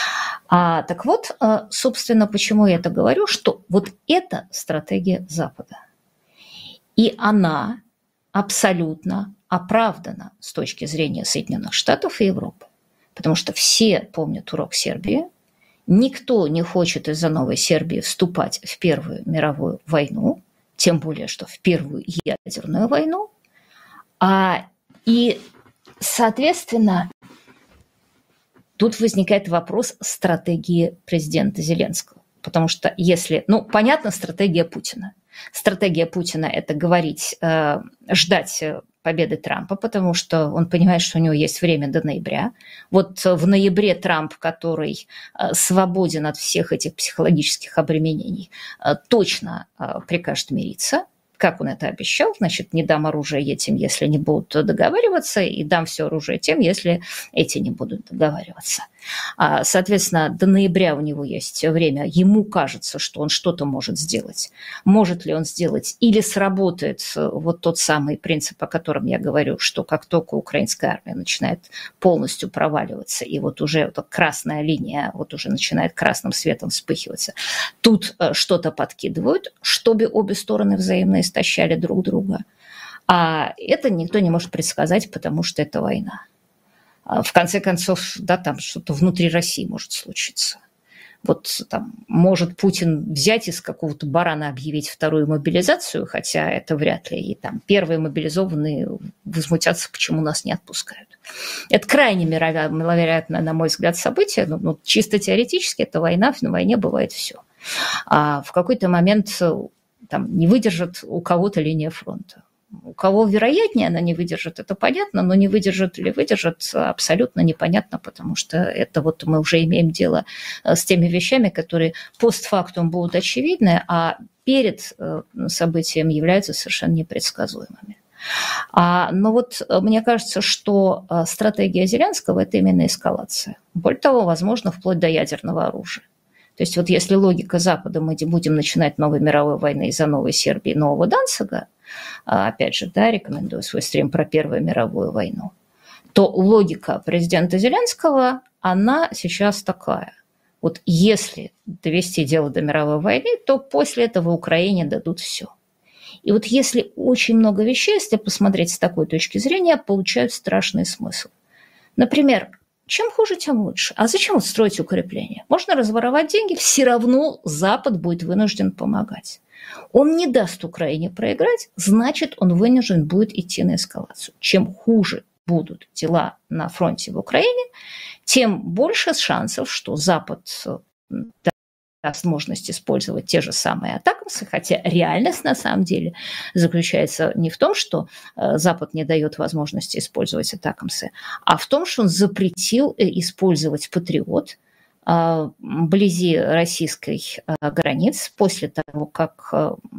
S1: А, так вот, собственно, почему я это говорю, что вот это стратегия Запада. И она абсолютно оправдана с точки зрения Соединенных Штатов и Европы. Потому что все помнят урок Сербии. Никто не хочет из-за новой Сербии вступать в Первую мировую войну, тем более, что в Первую ядерную войну. А, и, соответственно, тут возникает вопрос стратегии президента Зеленского. Потому что если... Ну, понятно, стратегия Путина. Стратегия Путина – это говорить, э, ждать победы Трампа, потому что он понимает, что у него есть время до ноября. Вот в ноябре Трамп, который э, свободен от всех этих психологических обременений, э, точно э, прикажет мириться. Как он это обещал? Значит, не дам оружие этим, если не будут договариваться, и дам все оружие тем, если эти не будут договариваться. Соответственно, до ноября у него есть время. Ему кажется, что он что-то может сделать. Может ли он сделать? Или сработает вот тот самый принцип, о котором я говорю, что как только украинская армия начинает полностью проваливаться, и вот уже эта красная линия вот уже начинает красным светом вспыхиваться, тут что-то подкидывают, чтобы обе стороны взаимно истощали друг друга. А это никто не может предсказать, потому что это война. В конце концов, да, там что-то внутри России может случиться. Вот там может Путин взять из какого-то барана объявить вторую мобилизацию, хотя это вряд ли. И там первые мобилизованные возмутятся, почему нас не отпускают. Это крайне маловероятное, на мой взгляд, событие. Но, но чисто теоретически это война, на войне бывает все. А в какой-то момент там не выдержит у кого-то линия фронта. У кого вероятнее она не выдержит, это понятно, но не выдержит или выдержит, абсолютно непонятно, потому что это вот мы уже имеем дело с теми вещами, которые постфактум будут очевидны, а перед событием являются совершенно непредсказуемыми. А, но вот мне кажется, что стратегия Зеленского – это именно эскалация. Более того, возможно, вплоть до ядерного оружия. То есть вот если логика Запада, мы будем начинать новую мировую войну из-за новой Сербии, нового Данцига, опять же, да, рекомендую свой стрим про Первую мировую войну, то логика президента Зеленского, она сейчас такая. Вот если довести дело до мировой войны, то после этого Украине дадут все. И вот если очень много вещей, если посмотреть с такой точки зрения, получают страшный смысл. Например, чем хуже, тем лучше. А зачем вот строить укрепления? Можно разворовать деньги, все равно Запад будет вынужден помогать. Он не даст Украине проиграть, значит, он вынужден будет идти на эскалацию. Чем хуже будут дела на фронте в Украине, тем больше шансов, что Запад даст возможность использовать те же самые атакамсы, хотя реальность на самом деле заключается не в том, что Запад не дает возможности использовать атакамсы, а в том, что он запретил использовать «Патриот» вблизи российской границ после того, как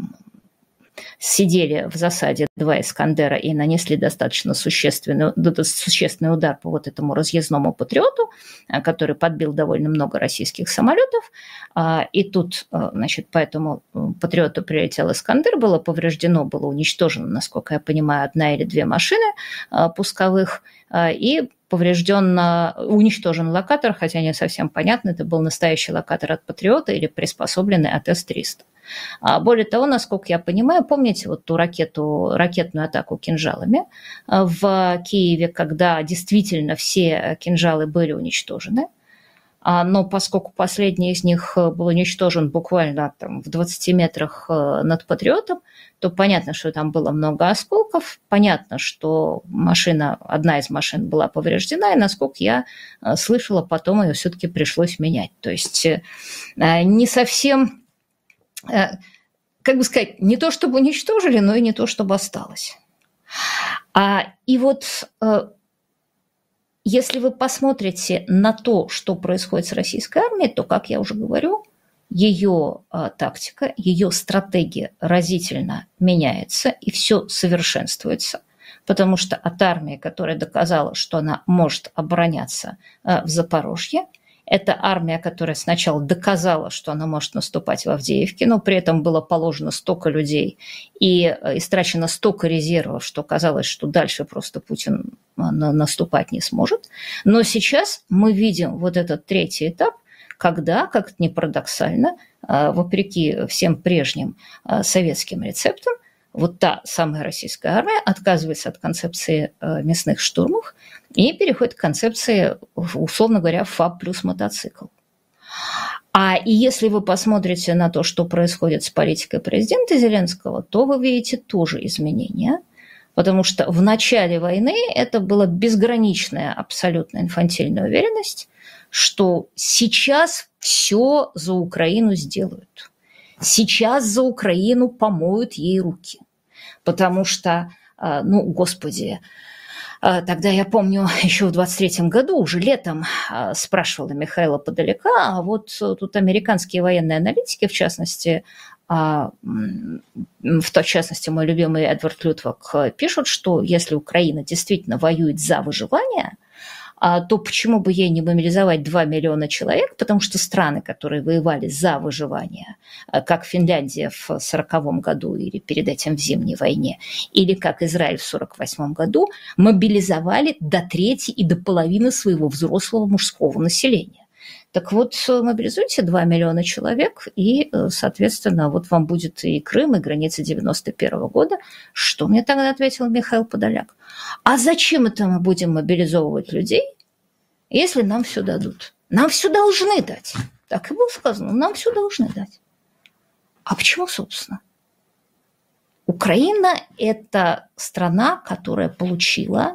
S1: сидели в засаде два «Искандера» и нанесли достаточно существенный, существенный удар по вот этому разъездному «Патриоту», который подбил довольно много российских самолетов. И тут, значит, по этому «Патриоту» прилетел «Искандер», было повреждено, было уничтожено, насколько я понимаю, одна или две машины пусковых, и поврежден, уничтожен локатор, хотя не совсем понятно, это был настоящий локатор от «Патриота» или приспособленный от эс триста. Более того, насколько я понимаю, помните вот ту ракету, ракетную атаку кинжалами в Киеве, когда действительно все кинжалы были уничтожены, но поскольку последний из них был уничтожен буквально там, в двадцати метрах над «Патриотом», то понятно, что там было много осколков, понятно, что машина, одна из машин была повреждена, и, насколько я слышала, потом ее все-таки пришлось менять. То есть не совсем, как бы сказать, не то чтобы уничтожили, но и не то чтобы осталось. И вот если вы посмотрите на то, что происходит с российской армией, то, как я уже говорю, ее тактика, ее стратегия разительно меняется и все совершенствуется, потому что от армии, которая доказала, что она может обороняться в Запорожье, это армия, которая сначала доказала, что она может наступать в Авдеевке, но при этом было положено столько людей и истрачено столько резервов, что казалось, что дальше просто Путин наступать не сможет. Но сейчас мы видим вот этот третий этап, когда, как это ни парадоксально, вопреки всем прежним советским рецептам, вот та самая российская армия отказывается от концепции мясных штурмов и переходит к концепции, условно говоря, ФАБ плюс мотоцикл. А и если вы посмотрите на то, что происходит с политикой президента Зеленского, то вы видите тоже изменения, потому что в начале войны это была безграничная, абсолютно инфантильная уверенность, что сейчас все за Украину сделают. Сейчас за Украину помоют ей руки. Потому что, ну, господи, тогда я помню, еще в двадцать третьем году, уже летом, спрашивала Михаила Подоляка, а вот тут американские военные аналитики, в частности, в частности, мой любимый Эдвард Лютвак, пишут, что если Украина действительно воюет за выживание, то почему бы ей не мобилизовать два миллиона человек, потому что страны, которые воевали за выживание, как Финляндия в сороковом году или перед этим в Зимней войне, или как Израиль в сорок восьмом году, мобилизовали до трети и до половины своего взрослого мужского населения. Так вот, мобилизуйте два миллиона человек, и, соответственно, вот вам будет и Крым, и граница девяносто первого года. Что мне тогда ответил Михаил Подоляк? А зачем это мы будем мобилизовывать людей, если нам все дадут? Нам все должны дать. Так и было сказано, нам все должны дать. А почему, собственно? Украина – это страна, которая получила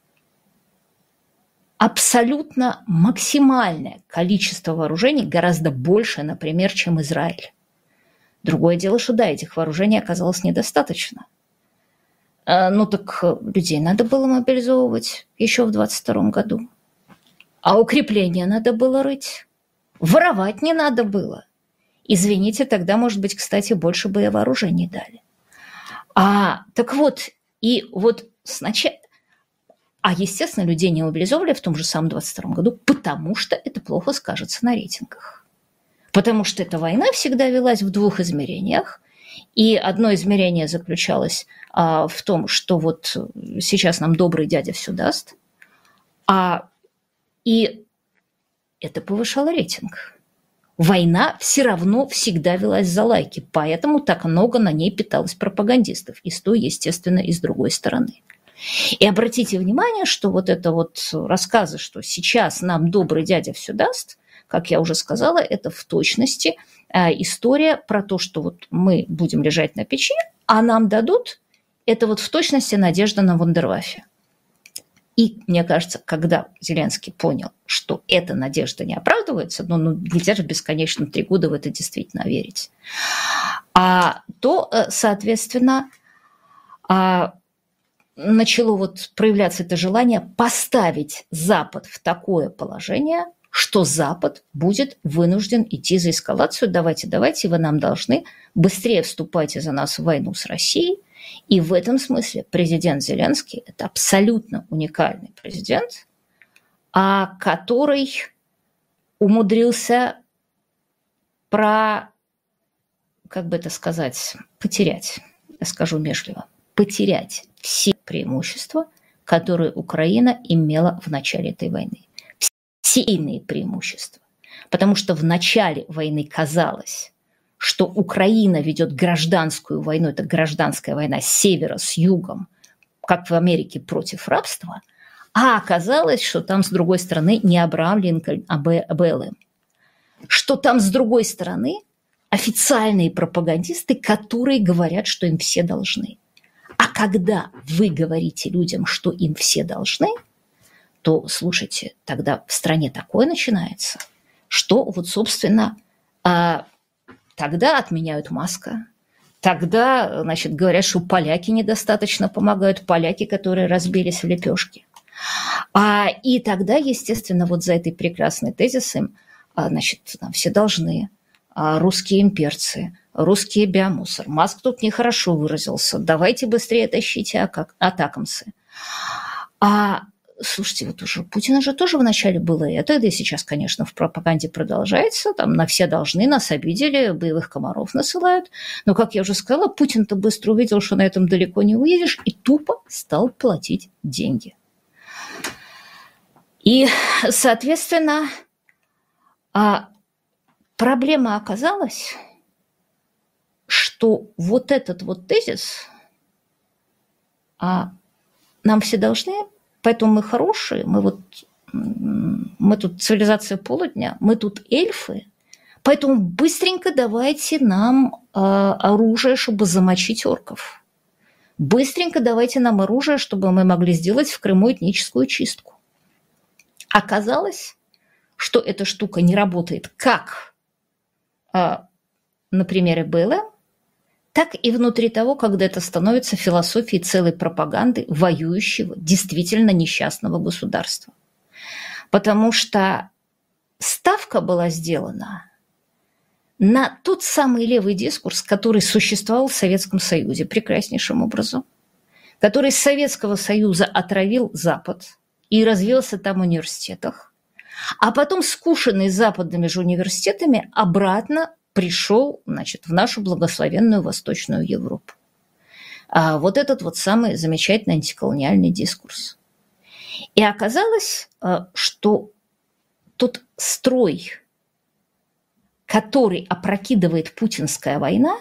S1: абсолютно максимальное количество вооружений, гораздо больше, например, чем Израиль. Другое дело, что да, этих вооружений оказалось недостаточно. Ну так людей надо было мобилизовывать еще в двадцать втором году. А укрепления надо было рыть. Воровать не надо было. Извините, тогда, может быть, кстати, больше бы и вооружений дали. А, так вот, и вот сначала... А, естественно, людей не мобилизовали в том же самом двадцать втором году, потому что это плохо скажется на рейтингах. Потому что эта война всегда велась в двух измерениях. И одно измерение заключалось а, в том, что вот сейчас нам добрый дядя все даст. А, и это повышало рейтинг. Война все равно всегда велась за лайки, поэтому так много на ней питалось пропагандистов. И с той, естественно, и с другой стороны. И обратите внимание, что вот это вот рассказы, что сейчас нам добрый дядя все даст, как я уже сказала, это в точности история про то, что вот мы будем лежать на печи, а нам дадут, это вот в точности надежда на вундерваффе. И мне кажется, когда Зеленский понял, что эта надежда не оправдывается, ну, ну нельзя же бесконечно три года в это действительно верить, а, то, соответственно, а, начало вот проявляться это желание поставить Запад в такое положение, что Запад будет вынужден идти за эскалацию. Давайте, давайте, вы нам должны, быстрее вступайте за нас в войну с Россией. И в этом смысле президент Зеленский – это абсолютно уникальный президент, который умудрился про, как бы это сказать, потерять, я скажу вежливо, потерять все преимущества, которые Украина имела в начале этой войны. Все иные преимущества. Потому что в начале войны казалось, что Украина ведет гражданскую войну, это гражданская война с севера, с югом, как в Америке против рабства, а оказалось, что там с другой стороны не Абрахам Линкольн, а БЛМ. Что там с другой стороны официальные пропагандисты, которые говорят, что им все должны. А когда вы говорите людям, что им все должны, то, слушайте, тогда в стране такое начинается, что вот, собственно, тогда отменяют Маска, тогда, значит, говорят, что поляки недостаточно помогают, поляки, которые разбились в лепешки. И тогда, естественно, вот за этой прекрасной тезисом, значит, нам все должны, русские имперцы, русские биомусор. Маск тут нехорошо выразился. Давайте быстрее тащите атакамсы. А, слушайте, вот уже Путина же тоже вначале было это, да и сейчас, конечно, в пропаганде продолжается. Там на все должны, нас обидели, боевых комаров насылают. Но, как я уже сказала, Путин-то быстро увидел, что на этом далеко не уедешь, и тупо стал платить деньги. И, соответственно, проблема оказалась, что вот этот вот тезис, а нам все должны, поэтому мы хорошие, мы вот, мы тут цивилизация полудня, мы тут эльфы, поэтому быстренько давайте нам а, оружие, чтобы замочить орков. Быстренько давайте нам оружие, чтобы мы могли сделать в Крыму этническую чистку. Оказалось, что эта штука не работает как а, на примере БЛМ, так и внутри того, когда это становится философией целой пропаганды воюющего, действительно несчастного государства. Потому что ставка была сделана на тот самый левый дискурс, который существовал в Советском Союзе прекраснейшим образом, который из Советского Союза отравил Запад, и развился там в университетах, а потом, скушенный западными же университетами, обратно пришел, значит, в нашу благословенную Восточную Европу. А вот этот вот самый замечательный антиколониальный дискурс. И оказалось, что тот строй, который опрокидывает путинская война,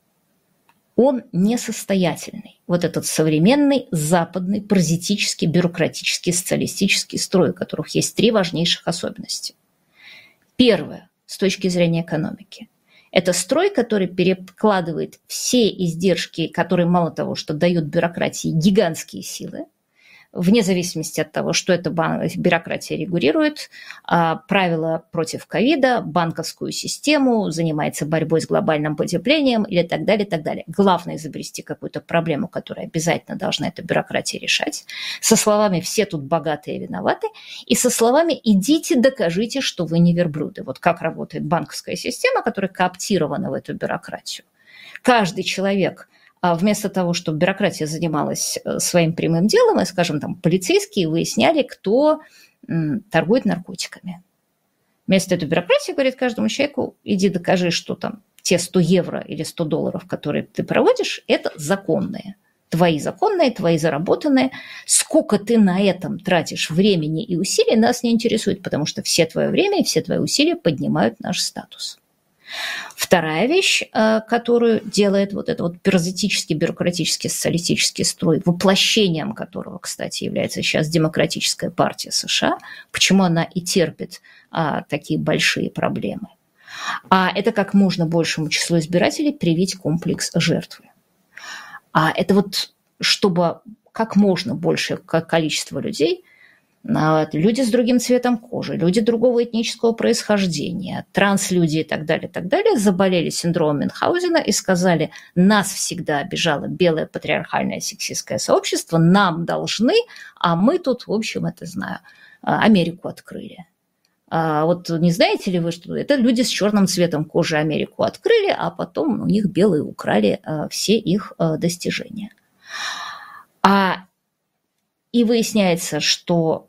S1: он несостоятельный. Вот этот современный западный паразитический, бюрократический, социалистический строй, у которых есть три важнейших особенности. Первое, с точки зрения экономики. Это строй, который перекладывает все издержки, которые мало того, что дают бюрократии гигантские силы, вне зависимости от того, что эта бюрократия регулирует, правила против ковида, банковскую систему, занимается борьбой с глобальным потеплением или так далее, так далее. Главное изобрести какую-то проблему, которую обязательно должна эта бюрократия решать, со словами «все тут богатые и виноваты», и со словами «идите, докажите, что вы не верблюды». Вот как работает банковская система, которая кооптирована в эту бюрократию. Каждый человек... Вместо того, чтобы бюрократия занималась своим прямым делом, и, скажем, там, полицейские выясняли, кто торгует наркотиками. Вместо этой бюрократии говорит каждому человеку: иди докажи, что там те сто евро или сто долларов, которые ты проводишь, это законные. Твои законные, твои заработанные. Сколько ты на этом тратишь времени и усилий, нас не интересует, потому что все твое время и все твои усилия поднимают наш статус. Вторая вещь, которую делает вот этот вот паразитический, бюрократический, социалистический строй, воплощением которого, кстати, является сейчас Демократическая партия США, почему она и терпит а, такие большие проблемы. А это как можно большему числу избирателей привить комплекс жертвы. А это вот, чтобы как можно большее количество людей, люди с другим цветом кожи, люди другого этнического происхождения, транслюди и так далее, так далее, заболели синдромом Мюнхгаузена и сказали: нас всегда обижало белое патриархальное сексистское сообщество, нам должны, а мы тут, в общем, это знаю, Америку открыли. А вот не знаете ли вы, что это люди с черным цветом кожи Америку открыли, а потом у них белые украли все их достижения. А, и выясняется, что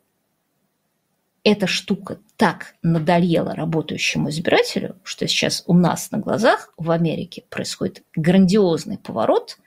S1: эта штука так надоела работающему избирателю, что сейчас у нас на глазах в Америке происходит грандиозный поворот.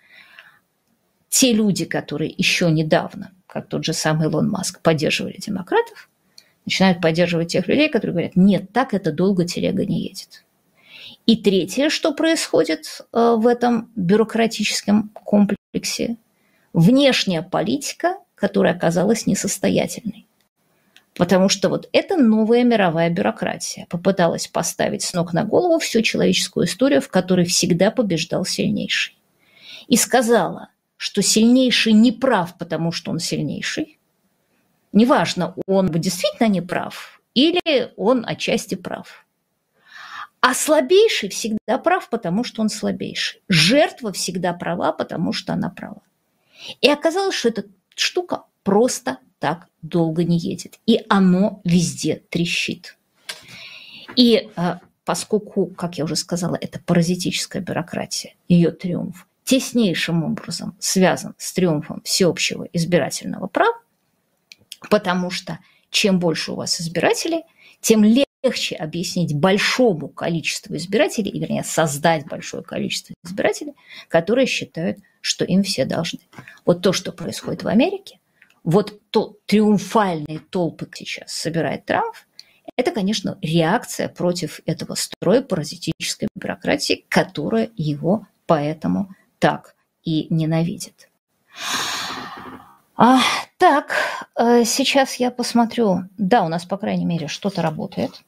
S1: Те люди, которые еще недавно, как тот же самый Илон Маск, поддерживали демократов, начинают поддерживать тех людей, которые говорят: нет, так это долго телега не едет. И третье, что происходит в этом бюрократическом комплексе, внешняя политика, которая оказалась несостоятельной. Потому что вот эта новая мировая бюрократия попыталась поставить с ног на голову всю человеческую историю, в которой всегда побеждал сильнейший. И сказала, что сильнейший не прав, потому что он сильнейший. Неважно, он действительно не прав или он отчасти прав. А слабейший всегда прав, потому что он слабейший. Жертва всегда права, потому что она права. И оказалось, что эта штука просто так долго не едет. И оно везде трещит. И поскольку, как я уже сказала, это паразитическая бюрократия, ее триумф теснейшим образом связан с триумфом всеобщего избирательного права, потому что чем больше у вас избирателей, тем легче объяснить большому количеству избирателей, и, вернее, создать большое количество избирателей, которые считают, что им все должны. Вот то, что происходит в Америке, вот то триумфальные толпы сейчас собирает Трамп, это, конечно, реакция против этого строя паразитической бюрократии, которая его поэтому так и ненавидит. А, так, сейчас я посмотрю. Да, у нас, по крайней мере, что-то работает.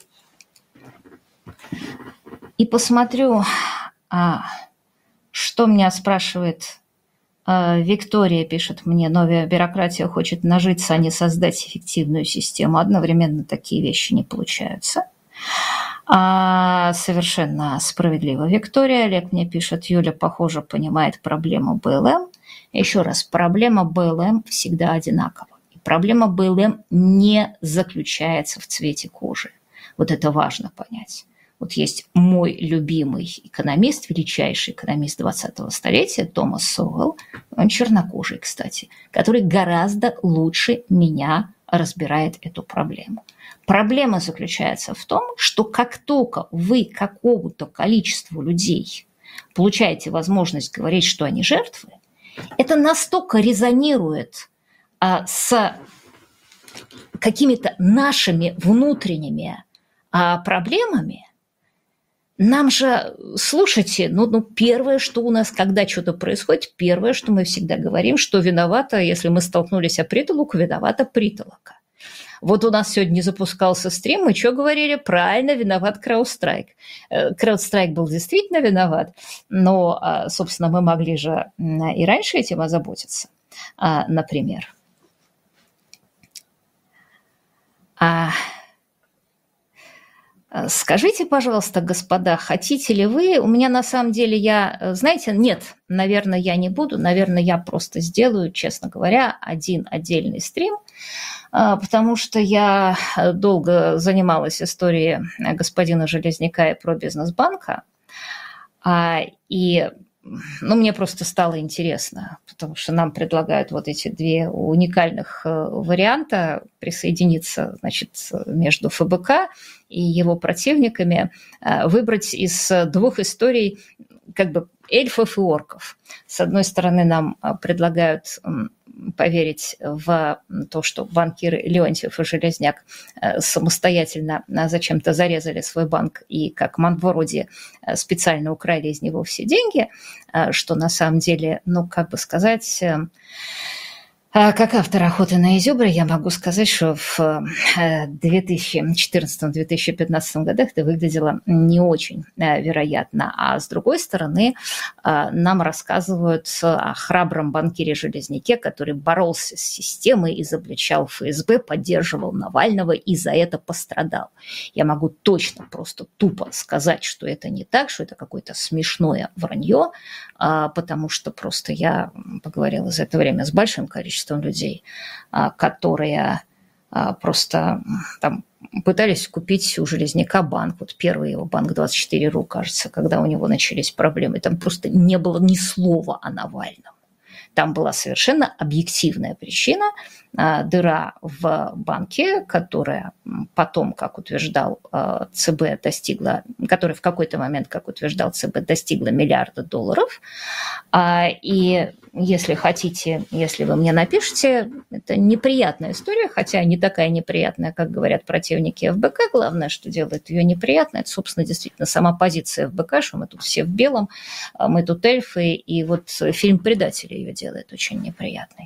S1: И посмотрю, а, что меня спрашивает а, Виктория. Пишет мне: новая бюрократия хочет нажиться, а не создать эффективную систему. Одновременно такие вещи не получаются. А, совершенно справедливо, Виктория. Олег мне пишет: Юля, похоже, понимает проблему БЛМ. Еще раз, проблема БЛМ всегда одинакова. И проблема БЛМ не заключается в цвете кожи. Вот это важно понять. Вот есть мой любимый экономист, величайший экономист двадцатого столетия, Томас Сowell, он чернокожий, кстати, который гораздо лучше меня разбирает эту проблему. Проблема заключается в том, что как только вы какому-то количеству людей получаете возможность говорить, что они жертвы, это настолько резонирует а, с какими-то нашими внутренними а, проблемами. Нам же, слушайте, ну, ну первое, что у нас, когда что-то происходит, первое, что мы всегда говорим, что виновата, если мы столкнулись о притолоку, виновата притолока. Вот у нас сегодня не запускался стрим, мы что говорили? Правильно, виноват CrowdStrike. CrowdStrike был действительно виноват, но, собственно, мы могли же и раньше этим озаботиться, например. Скажите, пожалуйста, господа, хотите ли вы? У меня на самом деле я, знаете, нет, наверное, я не буду, наверное, я просто сделаю, честно говоря, один отдельный стрим, потому что я долго занималась историей господина Железняка и Пробизнесбанка, и ну, мне просто стало интересно, потому что нам предлагают вот эти две уникальных варианта присоединиться, значит, между эф бэ ка и его противниками, выбрать из двух историй как бы эльфов и орков. С одной стороны, нам предлагают поверить в то, что банкиры Леонтьев и Железняк самостоятельно зачем-то зарезали свой банк и как Мавроди специально украли из него все деньги, что на самом деле, ну, как бы сказать... Как автор «Охоты на изюбра» я могу сказать, что в две тысячи четырнадцатом — две тысячи пятнадцатом годах это выглядело не очень вероятно. А с другой стороны, нам рассказывают о храбром банкире Железняке, который боролся с системой, изобличал эф эс бэ, поддерживал Навального и за это пострадал. Я могу точно, просто тупо сказать, что это не так, что это какое-то смешное вранье, потому что просто я поговорила за это время с большим количеством людей, которые просто там пытались купить у Железняка банк. Вот первый его банк двадцать четыре точка ру, кажется, когда у него начались проблемы. Там просто не было ни слова о Навальном. Там была совершенно объективная причина, дыра в банке, которая потом, как утверждал ЦБ, достигла, которая в какой-то момент, как утверждал ЦБ, достигла миллиарда долларов. И если хотите, если вы мне напишите, это неприятная история, хотя не такая неприятная, как говорят противники эф бэ ка. Главное, что делает ее неприятной, это, собственно, действительно сама позиция эф бэ ка, что мы тут все в белом, мы тут эльфы, и вот фильм «Предатели» ее делает очень неприятной.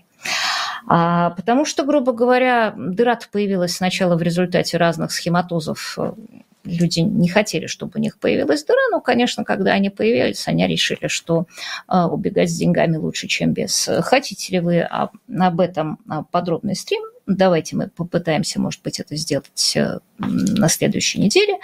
S1: А, потому что, грубо говоря, дыра-то появилась сначала в результате разных схематозов. Люди не хотели, чтобы у них появилась дыра, но, конечно, когда они появились, они решили, что а, убегать с деньгами лучше, чем без. Хотите ли вы об, об этом подробный стрим? Давайте мы попытаемся, может быть, это сделать на следующей неделе.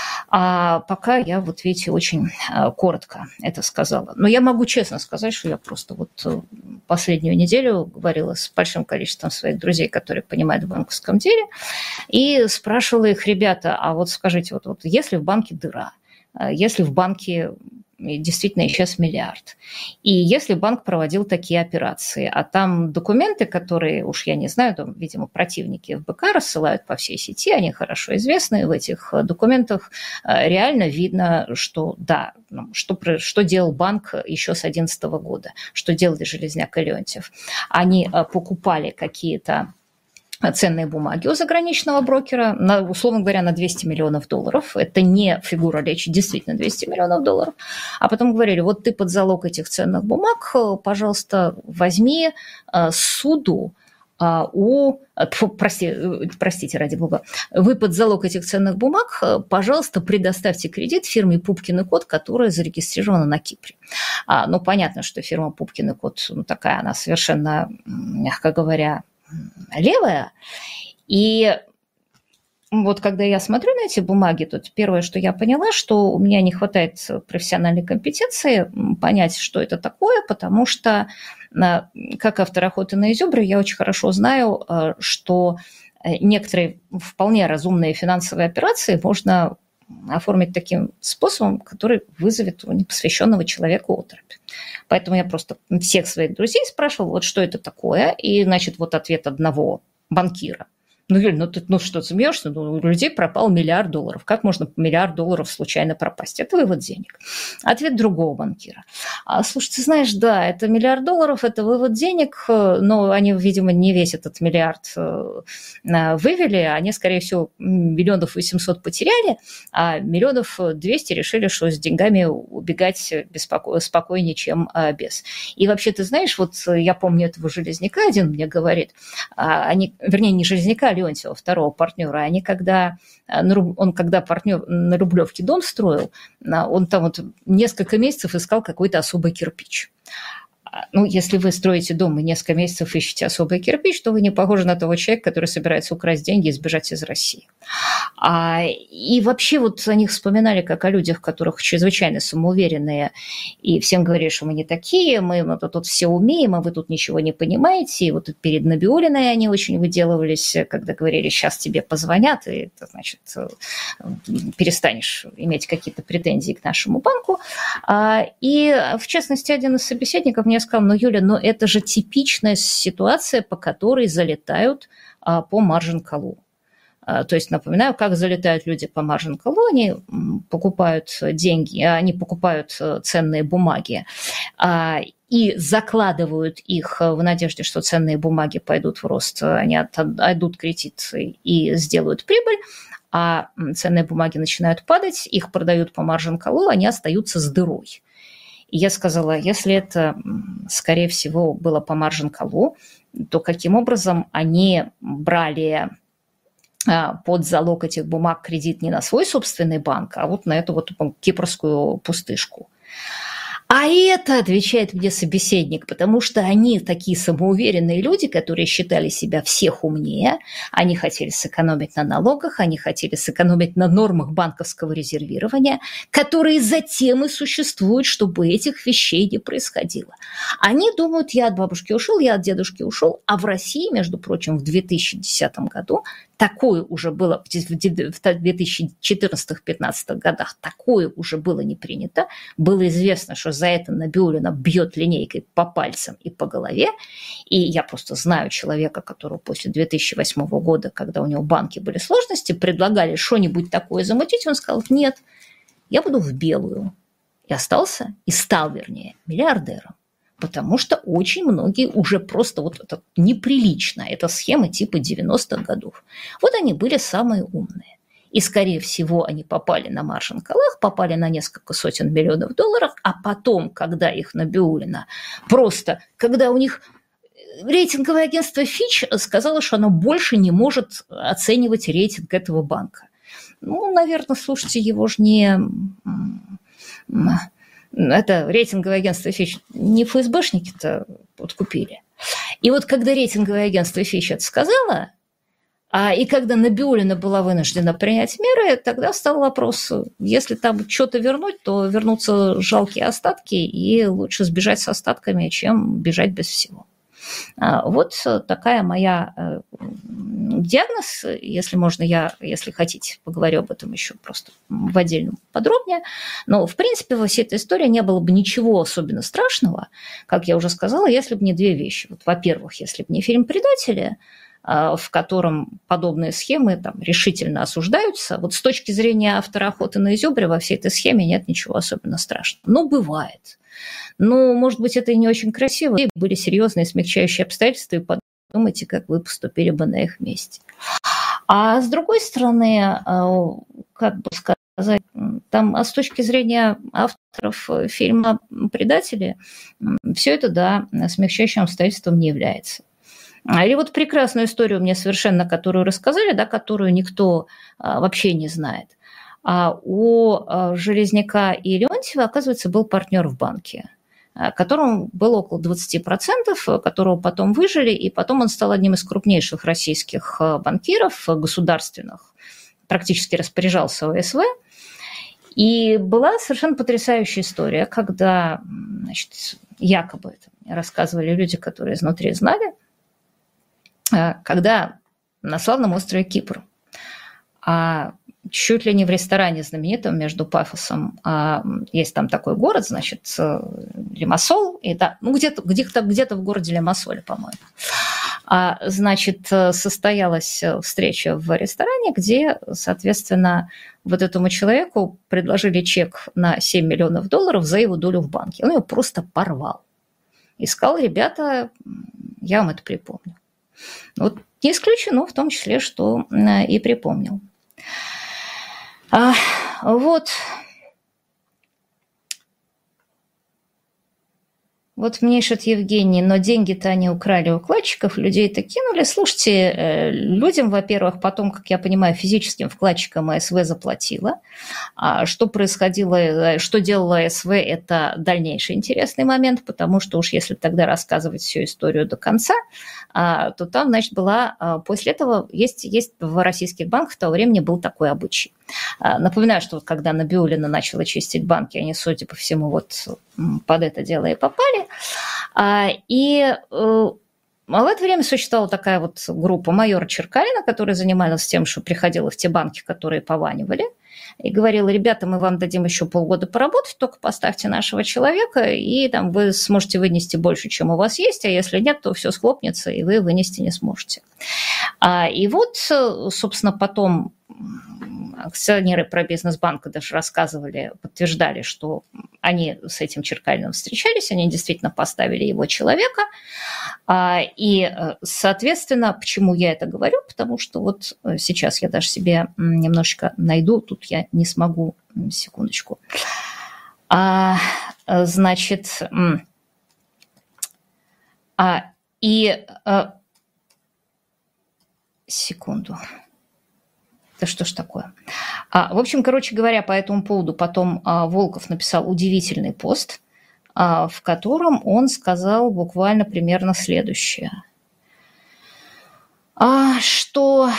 S1: А пока я, вот видите, очень коротко это сказала. Но я могу честно сказать, что я просто вот последнюю неделю говорила с большим количеством своих друзей, которые понимают в банковском деле, и спрашивала их: ребята, а вот скажите, вот, вот если в банке дыра, если в банке действительно исчез миллиард. И если банк проводил такие операции, а там документы, которые, уж я не знаю, там, видимо, противники эф бэ ка рассылают по всей сети, они хорошо известны, в этих документах реально видно, что да, что, что делал банк еще с две тысячи одиннадцатого года, что делали Железняк и Леонтьев. Они покупали какие-то ценные бумаги у заграничного брокера, на, условно говоря, на двести миллионов долларов. Это не фигура речи, действительно двести миллионов долларов. А потом говорили: вот ты под залог этих ценных бумаг, пожалуйста, возьми суду у... Прости, простите, ради бога. Вы под залог этих ценных бумаг, пожалуйста, предоставьте кредит фирме Пупкин и Кот, которая зарегистрирована на Кипре. А, ну, понятно, что фирма Пупкин и Кот, ну, такая, она совершенно, мягко говоря, левая. И вот когда я смотрю на эти бумаги, тут первое, что я поняла, что у меня не хватает профессиональной компетенции понять, что это такое, потому что, как автор «Охоты на изюбры», я очень хорошо знаю, что некоторые вполне разумные финансовые операции можно оформить таким способом, который вызовет у непосвященного человека оторопь. Поэтому я просто всех своих друзей спрашивала, вот что это такое, и, значит, вот ответ одного банкира. Ну, Юль, ну ты ну что, смеешься? Ну, у людей пропал миллиард долларов. Как можно миллиард долларов случайно пропасть? Это вывод денег. Ответ другого банкира. А, слушай, ты знаешь, да, это миллиард долларов, это вывод денег, но они, видимо, не весь этот миллиард вывели, они, скорее всего, миллионов восемьсот потеряли, а миллионов двести решили, что с деньгами убегать беспоко... спокойнее, чем без. И вообще, ты знаешь, вот я помню этого Железняка, один мне говорит, они, вернее, не Железняка, а Леонтьева, второго партнера, они когда, он когда партнер на Рублевке дом строил, он там вот несколько месяцев искал какой-то особый кирпич. Ну, если вы строите дом и несколько месяцев ищете особый кирпич, то вы не похожи на того человека, который собирается украсть деньги и сбежать из России. А, и вообще вот о них вспоминали как о людях, которых чрезвычайно самоуверенные, и всем говорили, что мы не такие, мы, мы тут все умеем, а вы тут ничего не понимаете. И вот перед Набиуллиной они очень выделывались, когда говорили, сейчас тебе позвонят, и это значит, перестанешь иметь какие-то претензии к нашему банку. А, и, в частности, один из собеседников мне сказал, ну, Юля, но это же типичная ситуация, по которой залетают а, по маржин-колу. А, то есть, напоминаю, как залетают люди по маржин-колу, они покупают деньги, они покупают ценные бумаги а, и закладывают их в надежде, что ценные бумаги пойдут в рост, они отдадут кредит и сделают прибыль, а ценные бумаги начинают падать, их продают по маржин-колу, они остаются с дырой. И я сказала, если это, скорее всего, было по маржин-колу, то каким образом они брали под залог этих бумаг кредит не на свой собственный банк, а вот на эту вот кипрскую пустышку? А это, отвечает мне собеседник, потому что они такие самоуверенные люди, которые считали себя всех умнее, они хотели сэкономить на налогах, они хотели сэкономить на нормах банковского резервирования, которые затем и существуют, чтобы этих вещей не происходило. Они думают, я от бабушки ушел, я от дедушки ушел, а в России, между прочим, в две тысячи десятом году такое уже было, в две тысячи четырнадцатом-пятнадцатом годах такое уже было не принято. Было известно, что за это Набиуллина бьет линейкой по пальцам и по голове. И я просто знаю человека, которого после две тысячи восьмого года, когда у него банки были сложности, предлагали что-нибудь такое замутить, он сказал, нет, я буду в белую. И остался, и стал, вернее, миллиардером. Потому что очень многие уже просто вот это неприлично. Это схемы типа девяностых годов. Вот они были самые умные. И, скорее всего, они попали на маржин-коллах, попали на несколько сотен миллионов долларов, а потом, когда их Набиуллина просто, когда у них рейтинговое агентство Fitch сказало, что оно больше не может оценивать рейтинг этого банка. Ну, наверное, слушайте, его же не... Это рейтинговое агентство Fitch не ФСБшники-то подкупили. И вот когда рейтинговое агентство Fitch это сказало, а, и когда Набиуллина была вынуждена принять меры, тогда стал вопрос, если там что-то вернуть, то вернутся жалкие остатки, и лучше сбежать с остатками, чем бежать без всего. Вот такая моя диагноз. Если можно, я, если хотите, поговорю об этом еще просто в отдельном подробнее. Но, в принципе, во всей этой истории не было бы ничего особенно страшного, как я уже сказала, если бы не две вещи. Вот, во-первых, если бы не фильм «Предатели», в котором подобные схемы там решительно осуждаются. Вот с точки зрения автора «Охоты на изюбря» во всей этой схеме нет ничего особенно страшного. Но бывает. Ну, может быть, это и не очень красиво. Были серьезные смягчающие обстоятельства, и подумайте, как вы поступили бы на их месте. А с другой стороны, как бы сказать, там, а с точки зрения авторов фильма «Предатели», все это, да, смягчающим обстоятельством не является. Или вот прекрасную историю мне совершенно, которую рассказали, да, которую никто а, вообще не знает. А у а, Железняка и Леонтьева, оказывается, был партнер в банке, а, которому было около двадцать процентов, которого потом выжили, и потом он стал одним из крупнейших российских банкиров государственных, практически распоряжался ОСВ. И была совершенно потрясающая история, когда, значит, якобы это рассказывали люди, которые изнутри знали, когда на славном острове Кипр чуть ли не в ресторане знаменитом между Пафосом, а, есть там такой город, значит, Лимассол, и да, ну где-то, где-то, где-то в городе Лимассоле, по-моему. А, значит, состоялась встреча в ресторане, где, соответственно, вот этому человеку предложили чек на семь миллионов долларов за его долю в банке. Он ее просто порвал. И сказал: ребята, я вам это припомню. Вот не исключено в том числе, что и припомнил. А, вот. Вот мне пишет Евгений: но деньги-то они украли у вкладчиков, людей-то кинули. Слушайте, людям, во-первых, потом, как я понимаю, физическим вкладчикам АСВ заплатила. А что происходило, что делала АСВ, это дальнейший интересный момент, потому что уж если тогда рассказывать всю историю до конца, то там, значит, была... После этого есть, есть в российских банках в то время был такой обычай. Напоминаю, что вот когда Набиуллина начала чистить банки, они, судя по всему, вот под это дело и попали. И в это время существовала такая вот группа майора Черкалина, которая занималась тем, что приходила в те банки, которые пованивали, и говорила: ребята, мы вам дадим еще полгода поработать, только поставьте нашего человека, и там вы сможете вынести больше, чем у вас есть, а если нет, то все схлопнется, и вы вынести не сможете. И вот, собственно, потом акционеры Пробизнесбанка даже рассказывали, подтверждали, что они с этим Черкалиным встречались, они действительно поставили его человека. И, соответственно, почему я это говорю? Потому что вот сейчас я даже себе немножечко найду, тут я не смогу, секундочку. Значит, и... Секунду. Да что ж такое? А, в общем, короче говоря, по этому поводу потом а, Волков написал удивительный пост, а, в котором он сказал буквально примерно следующее. А, что...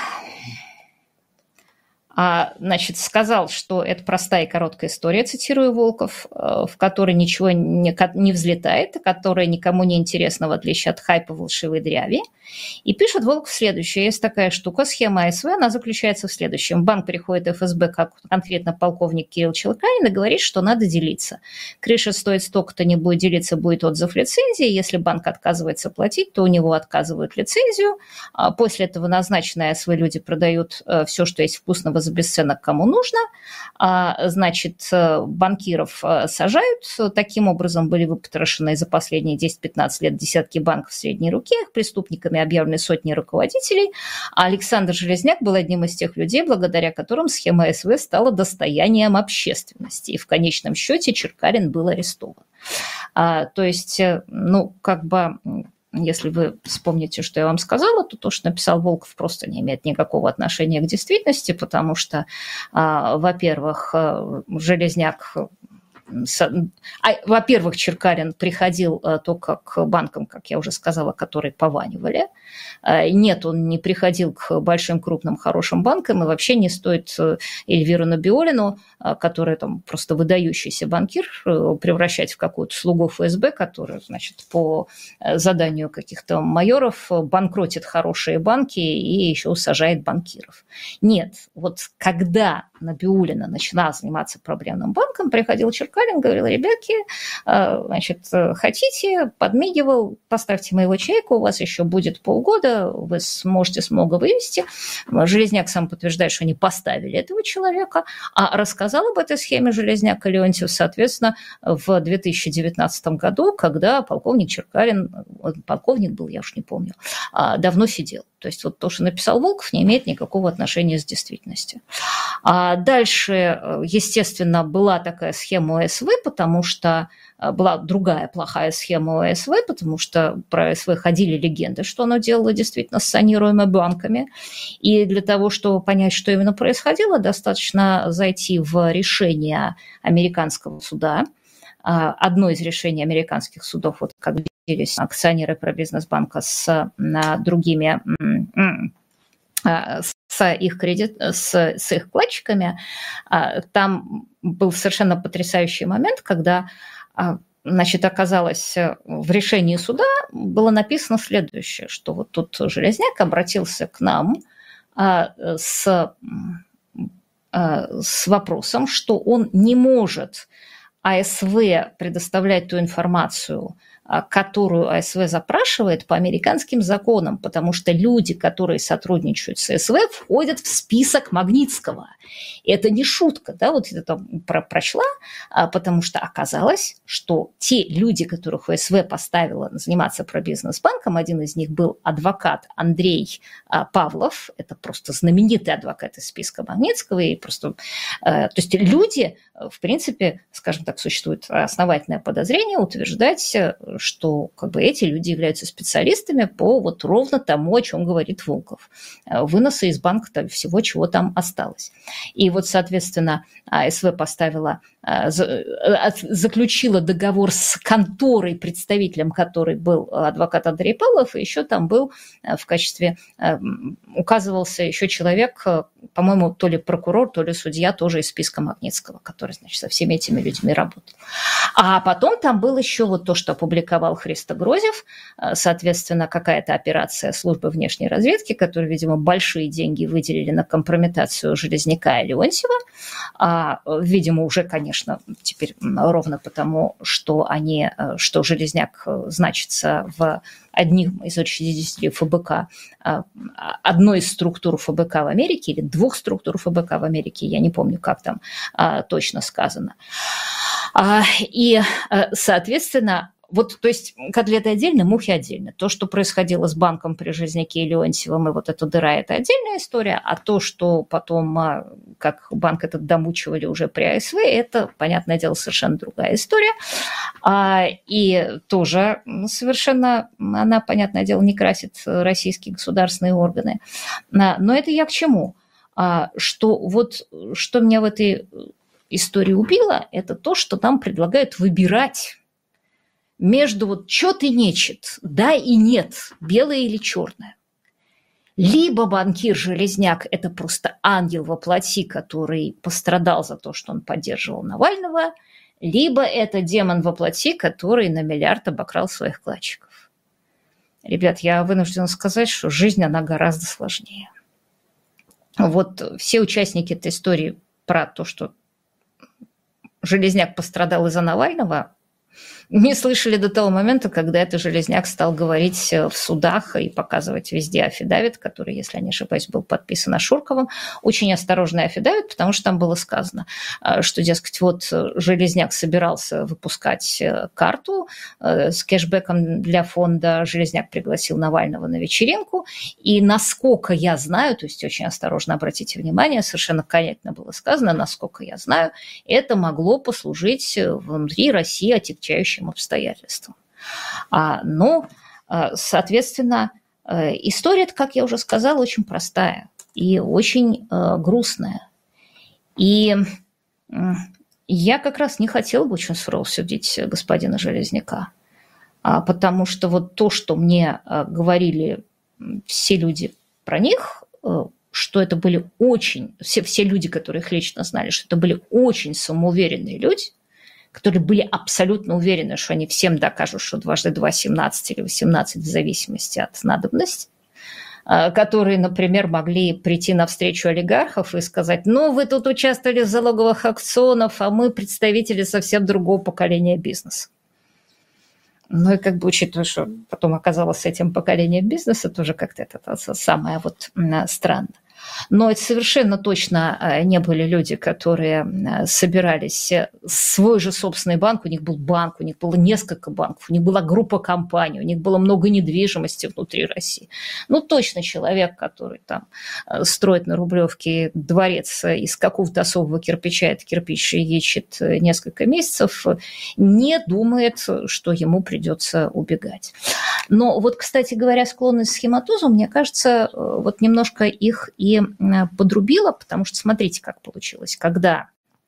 S1: А, значит, сказал, что это простая и короткая история, цитирую Волков, в которой ничего не, не взлетает, которая никому не интересна, в отличие от хайпа волшивой дряви. И пишет Волков следующее. Есть такая штука, схема АСВ, она заключается в следующем. В банк приходит эф эс бэ, как конкретно полковник Кирилл Черкалин, и говорит, что надо делиться. Крыша стоит столько-то, не будет делиться, будет отзыв лицензии. Если банк отказывается платить, то у него отказывают лицензию. После этого назначенные АСВ люди продают все, что есть вкусного, за бесценок, кому нужно. Значит, банкиров сажают. Таким образом были выпотрошены за последние десять-пятнадцать лет десятки банков средней руки. Их преступниками объявлены сотни руководителей. А Александр Железняк был одним из тех людей, благодаря которым схема АСВ стала достоянием общественности. И в конечном счете Черкалин был арестован. А, то есть, ну, как бы... Если вы вспомните, что я вам сказала, то то, что написал Волков, просто не имеет никакого отношения к действительности, потому что, во-первых, Железняк... А, во-первых, Черкалин приходил только к банкам, как я уже сказала, которые пованивали. Нет, он не приходил к большим, крупным, хорошим банкам, и вообще не стоит Эльвиру Набиуллину, которая там просто выдающийся банкир, превращать в какую-то слугу эф эс бэ, которая, значит, по заданию каких-то майоров банкротит хорошие банки и еще сажает банкиров. Нет, вот когда Набиуллина начала заниматься проблемным банком, приходил Черкалин, говорил: ребятки, значит, хотите, подмигивал, поставьте моего человека, у вас еще будет полгода, вы сможете смога вывести. Железняк сам подтверждает, что они поставили этого человека, а рассказал об этой схеме Железняк и Леонтьев, соответственно, в две тысячи девятнадцатом году, когда полковник Черкалин, полковник был, я уж не помню, давно сидел. То есть вот то, что написал Волков, не имеет никакого отношения с действительностью. А дальше, естественно, была такая схема АСВ, потому что была другая плохая схема АСВ, потому что про АСВ ходили легенды, что оно делало действительно с санируемыми банками. И для того, чтобы понять, что именно происходило, достаточно зайти в решение американского суда. Одно из решений американских судов, вот как виделись акционеры Пробизнесбанка с другими, с их, кредит, с, с их вкладчиками, там был совершенно потрясающий момент, когда, значит, оказалось, в решении суда было написано следующее, что вот тут Железняк обратился к нам с с вопросом, что он не может АСВ предоставлять ту информацию, которую АСВ запрашивает по американским законам, потому что люди, которые сотрудничают с АСВ, входят в список Магнитского. И это не шутка, да, вот я там про- прочла, потому что оказалось, что те люди, которых АСВ поставила заниматься про бизнес-банком, один из них был адвокат Андрей Павлов, это просто знаменитый адвокат из списка Магнитского, и просто, то есть люди, в принципе, скажем так, существует основательное подозрение утверждать, что как бы эти люди являются специалистами по вот ровно тому, о чем говорит Волков. Выноса из банка всего, чего там осталось. И вот, соответственно, АСВ поставила, заключила договор с конторой, представителем которой был адвокат Андрей Павлов, и еще там был в качестве, указывался еще человек, по-моему, то ли прокурор, то ли судья, тоже из списка Магнитского, который, значит, со всеми этими людьми работал. А потом там был еще вот то, что опубликовал Христо Грозев, соответственно, какая-то операция службы внешней разведки, которая, видимо, большие деньги выделили на компрометацию Железняка и Леонтьева, а, видимо, уже, конечно, теперь ровно потому, что они, что Железняк значится в одним из учредителей ФБК, одной из структур ФБК в Америке или двух структур ФБК в Америке, я не помню, как там точно сказано. И, соответственно, вот, то есть котлеты отдельно, мухи отдельно. То, что происходило с банком при Железняке и Леонтьевым, и вот эта дыра – это отдельная история, а то, что потом, как банк этот домучивали уже при АСВ, это, понятное дело, совершенно другая история. И тоже совершенно она, понятное дело, не красит российские государственные органы. Но это я к чему? Что вот, что меня в этой истории убило, это то, что нам предлагают выбирать между вот чет и нечет, да и нет, белое или черное. Либо банкир Железняк – это просто ангел во плоти, который пострадал за то, что он поддерживал Навального, либо это демон во плоти, который на миллиард обокрал своих вкладчиков. Ребят, я вынуждена сказать, что жизнь, она гораздо сложнее. Вот все участники этой истории про то, что Железняк пострадал из-за Навального, не слышали до того момента, когда этот Железняк стал говорить в судах и показывать везде аффидавит, который, если я не ошибаюсь, был подписан Ашурковым. Очень осторожный аффидавит, потому что там было сказано, что, дескать, вот Железняк собирался выпускать карту с кэшбэком для фонда. Железняк пригласил Навального на вечеринку. И насколько я знаю, то есть очень осторожно обратите внимание, совершенно корректно было сказано, насколько я знаю, это могло послужить внутри России отягчающим обстоятельствам. А, но, соответственно, история, как я уже сказала, очень простая и очень э, грустная. И э, я как раз не хотела бы очень сурово судить господина Железняка, а, потому что вот то, что мне э, говорили все люди про них, э, что это были очень, все, все люди, которые их лично знали, что это были очень самоуверенные люди, которые были абсолютно уверены, что они всем докажут, что дважды два – семнадцать или восемнадцать, в зависимости от надобности, которые, например, могли прийти на встречу олигархов и сказать: ну, вы тут участвовали в залоговых аукционах, а мы представители совсем другого поколения бизнеса. Ну и как бы учитывая, что потом оказалось с этим поколением бизнеса, тоже как-то это, это самое вот странно. Но это совершенно точно не были люди, которые собирались свой же собственный банк. У них был банк, у них было несколько банков, у них была группа компаний, у них было много недвижимости внутри России. Ну, точно человек, который там строит на Рублевке дворец из какого-то особого кирпича, этот кирпич ищет несколько месяцев, не думает, что ему придется убегать. Но вот, кстати говоря, склонность к схематозу, мне кажется, вот немножко их и подрубила, потому что смотрите, как получилось. Когда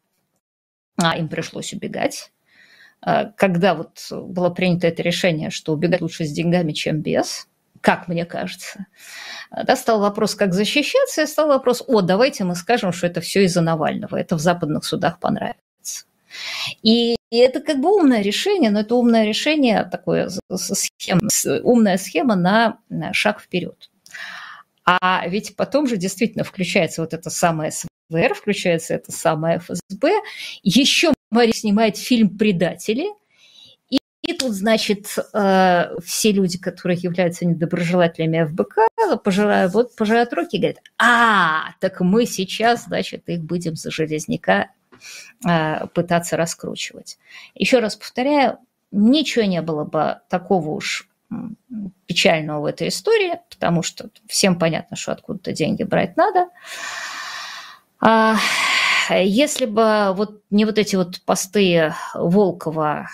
S1: а, им пришлось убегать, а, когда вот было принято это решение, что убегать лучше с деньгами, чем без, как мне кажется, да, стал вопрос, как защищаться, и стал вопрос: о, давайте мы скажем, что это все из-за Навального, это в западных судах понравится. И это как бы умное решение, но это умное решение, такое схема, умная схема на шаг вперед. А ведь потом же действительно включается вот эта самая ФБР, включается это самое эф эс бэ. Еще Мари снимает фильм «Предатели». И, и тут, значит, э, все люди, которые являются недоброжелателями эф бэ ка, пожирают, вот, пожирают руки и говорят: а, так мы сейчас, значит, их будем за железняка э, пытаться раскручивать. Еще раз повторяю, ничего не было бы такого уж печального в этой истории, потому что всем понятно, что откуда-то деньги брать надо. А если бы вот не вот эти вот посты Волкова,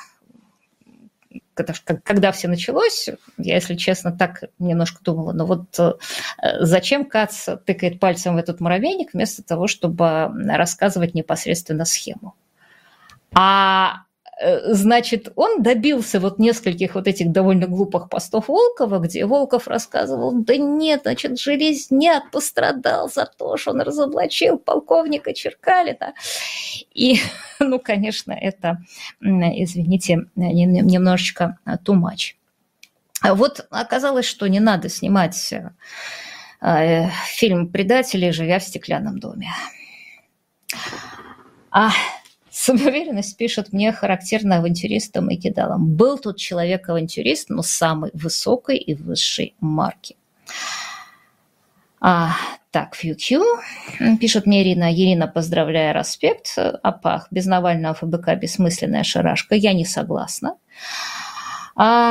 S1: когда все началось, я, если честно, так немножко думала, ну вот зачем Кац тыкает пальцем в этот муравейник вместо того, чтобы рассказывать непосредственно схему. А значит, он добился вот нескольких вот этих довольно глупых постов Волкова, где Волков рассказывал: да нет, значит, Железняк пострадал за то, что он разоблачил полковника Черкалина. И, ну, конечно, это, извините, немножечко too much. Вот оказалось, что не надо снимать фильм «Предатели», живя в стеклянном доме. А самоуверенность, пишет мне, характерна авантюристам и кидалам. Был тут человек-авантюрист, но самой высокой и высшей марки. А, так, фью-кью. Пишет мне Ирина. Ирина, поздравляю, респект. Апах, без Навального эф бэ ка бессмысленная шарашка. Я не согласна. А,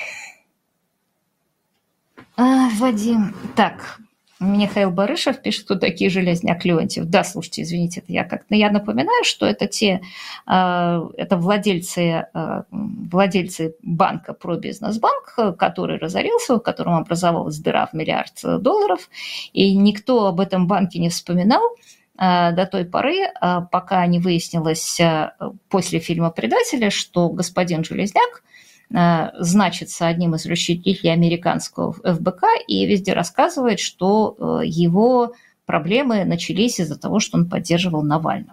S1: а, Вадим. Так, Михаил Барышев пишет, кто такие Железняк, Леонтьев. Да, слушайте, извините, это я как-то... Я напоминаю, что это те... Это владельцы, владельцы банка ProBusinessBank, который разорился, в котором образовалась дыра в миллиард долларов, и никто об этом банке не вспоминал до той поры, пока не выяснилось после фильма «Предатели», что господин Железняк значится одним из руководителей американского эф бэ ка и везде рассказывает, что его проблемы начались из-за того, что он поддерживал Навального.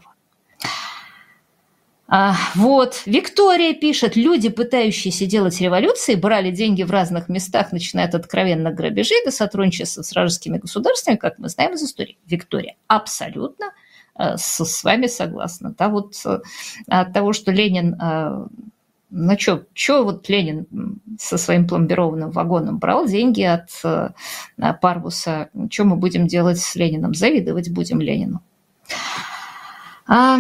S1: А, вот, Виктория пишет: люди, пытающиеся делать революции, брали деньги в разных местах, начиная от откровенных грабежей до сотрудничества с вражескими государствами, как мы знаем из истории. Виктория, абсолютно с, с вами согласна. Да, вот от того, что Ленин... Ну что, что вот Ленин со своим пломбированным вагоном брал деньги от э, Парвуса? Что мы будем делать с Лениным? Завидовать будем Ленину. А,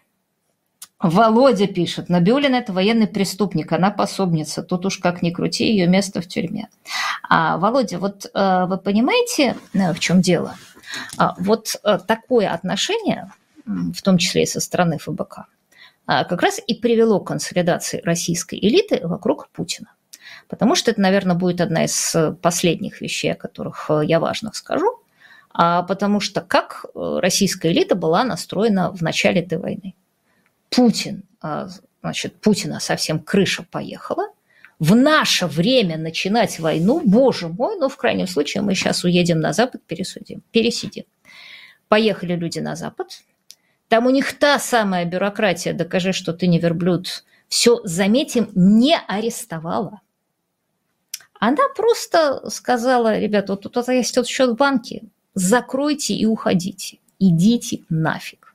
S1: Володя пишет: Набиуллина – это военный преступник, она пособница. Тут уж как ни крути, ее место в тюрьме. А, Володя, вот э, вы понимаете, э, в чем дело? А, вот э, такое отношение, в том числе и со стороны эф бэ ка, как раз и привело к консолидации российской элиты вокруг Путина. Потому что это, наверное, будет одна из последних вещей, о которых я важных скажу. Потому что как российская элита была настроена в начале этой войны. Путин, значит, Путина совсем крыша поехала. В наше время начинать войну, боже мой, ну, в крайнем случае, мы сейчас уедем на Запад, пересудим, пересидим. Поехали люди на Запад. Там у них та самая бюрократия, докажи, что ты не верблюд, все, заметим, не арестовала. Она просто сказала: ребята, вот тут есть вот счет в банке, закройте и уходите, идите нафиг.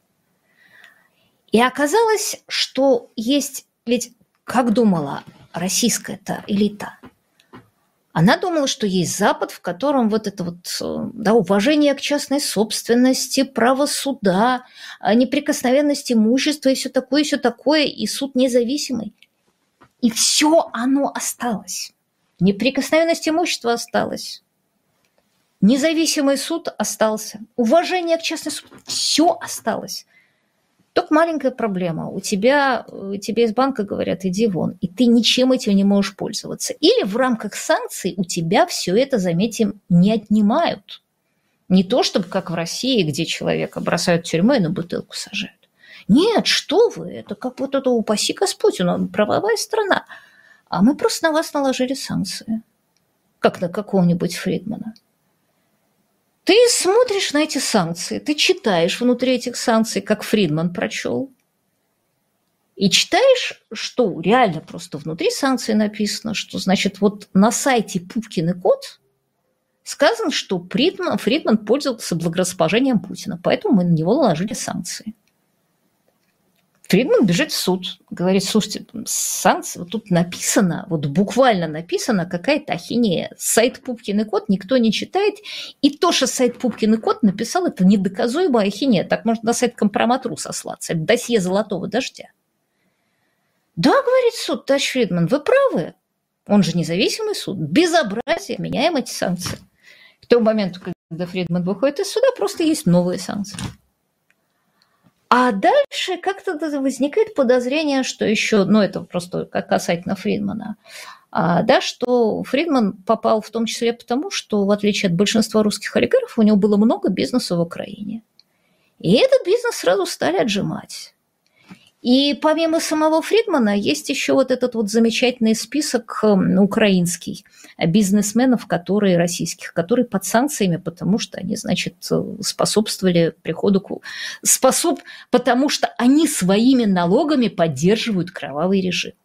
S1: И оказалось, что есть, ведь как думала российская-то элита? Она думала, что есть Запад, в котором вот это вот, да, уважение к частной собственности, право суда, неприкосновенность имущества и все такое, и все такое, и суд независимый. И все оно осталось. Неприкосновенность имущества осталась. Независимый суд остался. Уважение к частной собственности. Все осталось. Только маленькая проблема. У тебя, тебе из банка говорят: иди вон, и ты ничем этим не можешь пользоваться. Или в рамках санкций у тебя все это, заметим, не отнимают. Не то, чтобы как в России, где человека бросают в тюрьму и на бутылку сажают. Нет, что вы, это как вот это упаси Господь, у нас правовая страна. А мы просто на вас наложили санкции. Как на какого-нибудь Фридмана. Ты смотришь на эти санкции, ты читаешь внутри этих санкций, как Фридман прочел, и читаешь, что реально просто внутри санкций написано, что, значит, вот на сайте Пупкин и кот Сказано, что Фридман, Фридман пользовался благорасположением Путина, поэтому мы на него наложили санкции. Фридман бежит в суд, говорит, слушайте, санкции, вот тут написано, вот буквально написано какая-то ахинея. Сайт Пупкин и кот никто не читает, и то, что сайт Пупкин и кот написал, это недоказуемая ахинея. Так можно на сайт Компромат.ру сослаться, это досье золотого дождя. Да, говорит суд, товарищ Фридман, вы правы, он же независимый суд, безобразие, меняем эти санкции. К тому моменту, когда Фридман выходит из суда, просто есть новые санкции. А дальше как-то возникает подозрение, что еще, ну это просто касательно Фридмана, а, да, что Фридман попал в том числе потому, что в отличие от большинства русских олигархов, у него было много бизнеса в Украине. И этот бизнес сразу стали отжимать. И помимо самого Фридмана есть еще вот этот вот замечательный список украинский бизнесменов, которые российских, которые под санкциями, потому что они, значит, способствовали приходу к... Способ... Потому что они своими налогами поддерживают кровавый режим.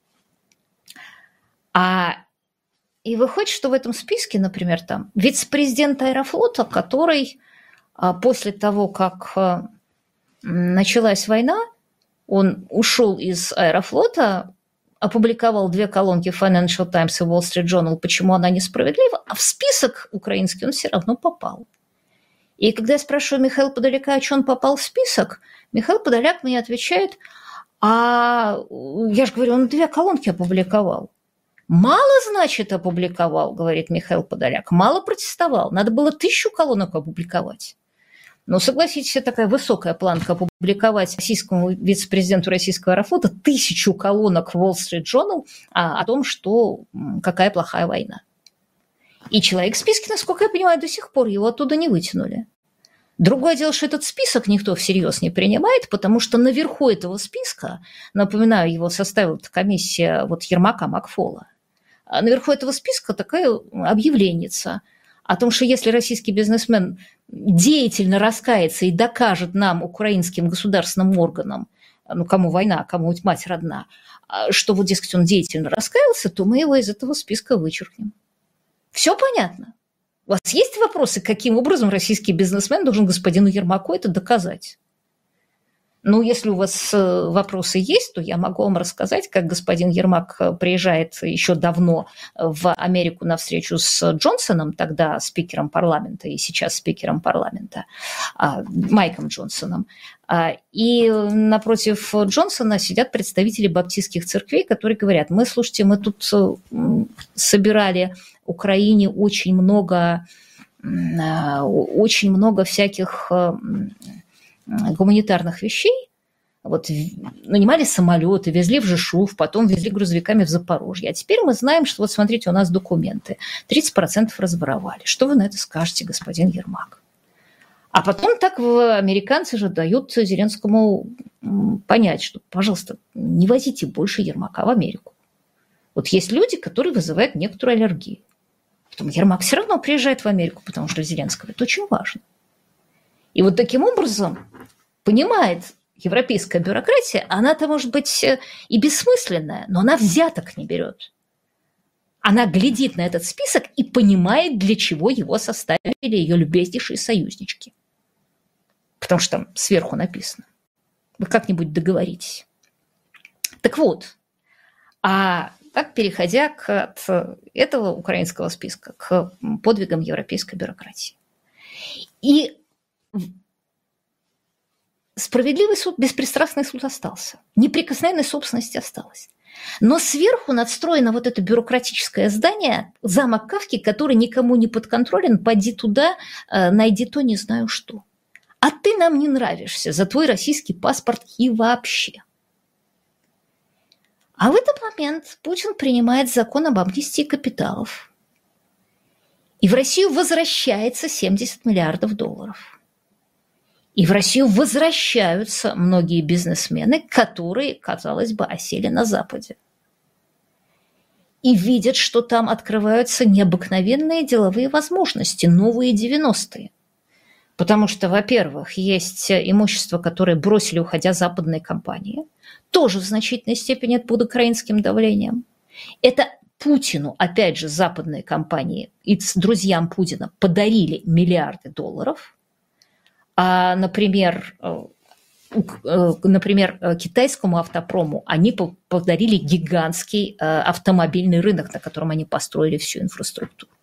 S1: А и выходит, что в этом списке, например, там вице-президент Аэрофлота, который после того, как началась война, он ушел из Аэрофлота, опубликовал две колонки Financial Times и Wall Street Journal, почему она несправедлива, а в список украинский он все равно попал. И когда я спрашиваю Михаила Подоляка, а что он попал в список, Михаил Подоляк мне отвечает, а я же говорю, он две колонки опубликовал. Мало, значит, опубликовал, говорит Михаил Подоляк, мало протестовал, надо было тысячу колонок опубликовать. Но, согласитесь, это такая высокая планка опубликовать российскому вице-президенту российского Аэрофлота тысячу колонок в Wall Street Journal о, о том, что какая плохая война. И человек в списке, насколько я понимаю, до сих пор его оттуда не вытянули. Другое дело, что этот список никто всерьез не принимает, потому что наверху этого списка, напоминаю, его составила комиссия вот Ермака Макфола, а наверху этого списка такая объявленница о том, что если российский бизнесмен деятельно раскается и докажет нам, украинским государственным органам, ну, кому война, кому мать родна, что вот, дескать, он деятельно раскаялся, то мы его из этого списка вычеркнем. Все понятно? У вас есть вопросы, каким образом российский бизнесмен должен господину Ермаку это доказать? Ну, если у вас вопросы есть, то я могу вам рассказать, как господин Ермак приезжает еще давно в Америку на встречу с Джонсоном, тогда спикером парламента, и сейчас спикером парламента, Майком Джонсоном. И напротив Джонсона сидят представители баптистских церквей, которые говорят, мы, слушайте, мы тут собирали Украине очень много, очень много всяких гуманитарных вещей, вот, нанимали самолеты, везли в Жешув, потом везли грузовиками в Запорожье. А теперь мы знаем, что вот смотрите, у нас документы, тридцать процентов разворовали. Что вы на это скажете, господин Ермак? А потом так американцы же дают Зеленскому понять, что, пожалуйста, не возите больше Ермака в Америку. Вот есть люди, которые вызывают некоторую аллергию. Потом Ермак все равно приезжает в Америку, потому что Зеленского это очень важно. И вот таким образом понимает европейская бюрократия, она-то может быть и бессмысленная, но она взяток не берет. Она глядит на этот список и понимает, для чего его составили ее любезнейшие союзнички. Потому что там сверху написано. Вы как-нибудь договоритесь. Так вот, а так переходя к, от этого украинского списка к подвигам европейской бюрократии. И справедливый суд, беспристрастный суд остался. Неприкосновенной собственности осталось. Но сверху надстроено вот это бюрократическое здание, замок Кафки, который никому не подконтролен, поди туда, найди то, не знаю что. А ты нам не нравишься за твой российский паспорт и вообще. А в этот момент Путин принимает закон об амнистии капиталов. И в Россию возвращается семьдесят миллиардов долларов. И в Россию возвращаются многие бизнесмены, которые, казалось бы, осели на Западе. И видят, что там открываются необыкновенные деловые возможности, новые девяностые. Потому что, во-первых, есть имущество, которое бросили, уходя западные компании, тоже в значительной степени под украинским давлением. Это Путину, опять же, западные компании и друзьям Путина подарили миллиарды долларов, а, например, например, китайскому автопрому они подарили гигантский автомобильный рынок, на котором они построили всю инфраструктуру.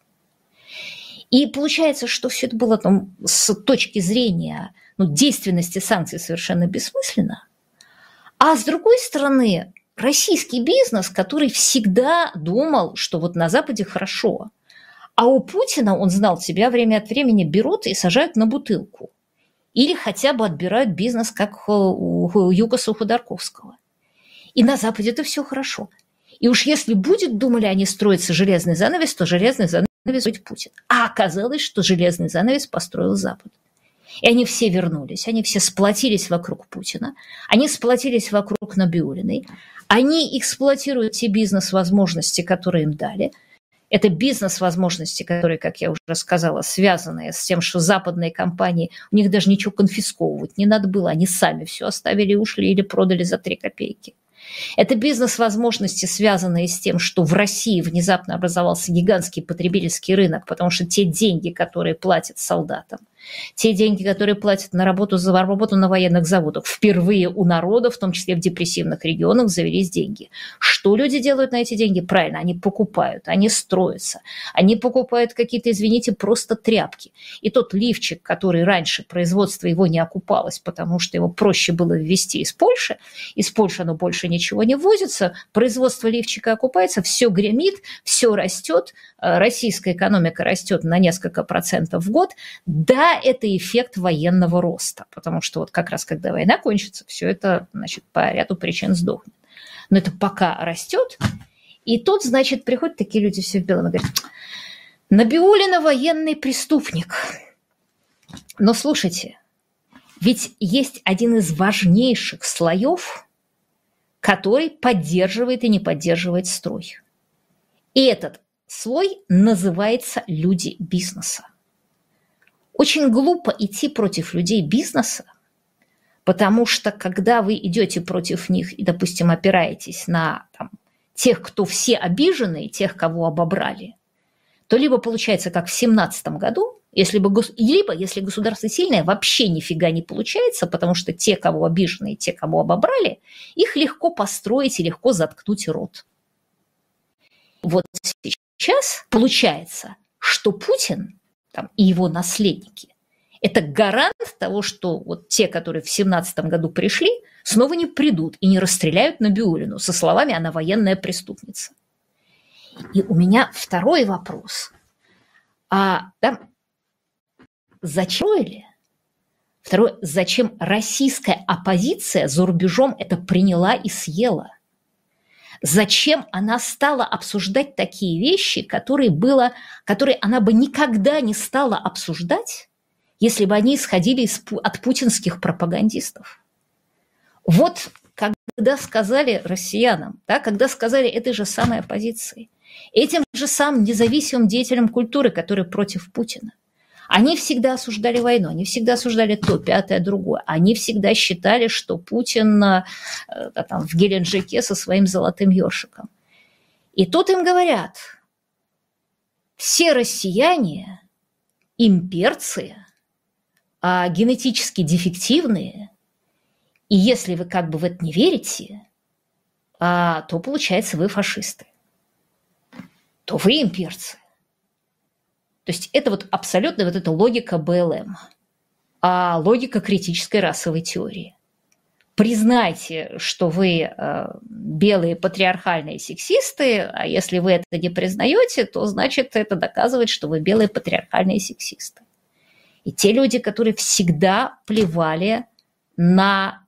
S1: И получается, что все это было там, с точки зрения ну, действенности санкций совершенно бессмысленно. А с другой стороны, российский бизнес, который всегда думал, что вот на Западе хорошо, а у Путина, он знал, тебя время от времени берут и сажают на бутылку. Или хотя бы отбирают бизнес, как у Югаса Ходорковского. И на Западе это все хорошо. И уж если будет, думали они, строиться железный занавес, то железный занавес будет Путин. А оказалось, что железный занавес построил Запад. И они все вернулись, они все сплотились вокруг Путина, они сплотились вокруг Набиуллиной, они эксплуатируют те бизнес-возможности, которые им дали. Это бизнес-возможности, которые, как я уже сказала, связаны с тем, что западные компании, у них даже ничего конфисковывать не надо было, они сами все оставили и ушли или продали за три копейки. Это бизнес-возможности, связанные с тем, что в России внезапно образовался гигантский потребительский рынок, потому что те деньги, которые платят солдатам, те деньги, которые платят на работу за работу на военных заводах, впервые у народа, в том числе в депрессивных регионах, завелись деньги. Что люди делают на эти деньги? Правильно, они покупают, они строятся, они покупают какие-то, извините, просто тряпки. И тот лифчик, который раньше производство его не окупалось, потому что его проще было ввезти из Польши, из Польши оно больше ничего не возится, производство лифчика окупается, все гремит, все растет, российская экономика растет на несколько процентов в год. Да, это эффект военного роста, потому что вот как раз когда война кончится, все это, значит, по ряду причин сдохнет. Но это пока растет, и тут, значит, приходят такие люди все в белом и говорят: Набиуллина военный преступник. Но слушайте, ведь есть один из важнейших слоев, который поддерживает и не поддерживает строй. И этот слой называется люди бизнеса. Очень глупо идти против людей бизнеса, потому что когда вы идете против них и, допустим, опираетесь на там, тех, кто все обижены, тех, кого обобрали, то либо получается, как в семнадцатом году, если бы, либо, если государство сильное, вообще нифига не получается, потому что те, кого обижены, те, кого обобрали, их легко построить и легко заткнуть рот. Вот сейчас получается, что Путин там, и его наследники – это гарант того, что вот те, которые в семнадцатом году пришли, снова не придут и не расстреляют Набиуллину со словами «она военная преступница». И у меня второй вопрос. А да, зачем ли? Второе, зачем российская оппозиция за рубежом это приняла и съела? Зачем она стала обсуждать такие вещи, которые, было, которые она бы никогда не стала обсуждать, если бы они исходили из, от путинских пропагандистов? Вот когда сказали россиянам, да, когда сказали этой же самой оппозиции, этим же самым независимым деятелям культуры, которые против Путина, они всегда осуждали войну, они всегда осуждали то, пятое, другое. Они всегда считали, что Путин да, там, в Геленджике со своим золотым ёршиком. И тут им говорят: все россияне имперцы, а генетически дефективные, и если вы как бы в это не верите, а, то получается вы фашисты, то вы имперцы. То есть это вот абсолютно вот эта логика бэ эл эм, а логика критической расовой теории. Признайте, что вы э, белые патриархальные сексисты, а если вы это не признаете, то значит это доказывает, что вы белые патриархальные сексисты. И те люди, которые всегда плевали на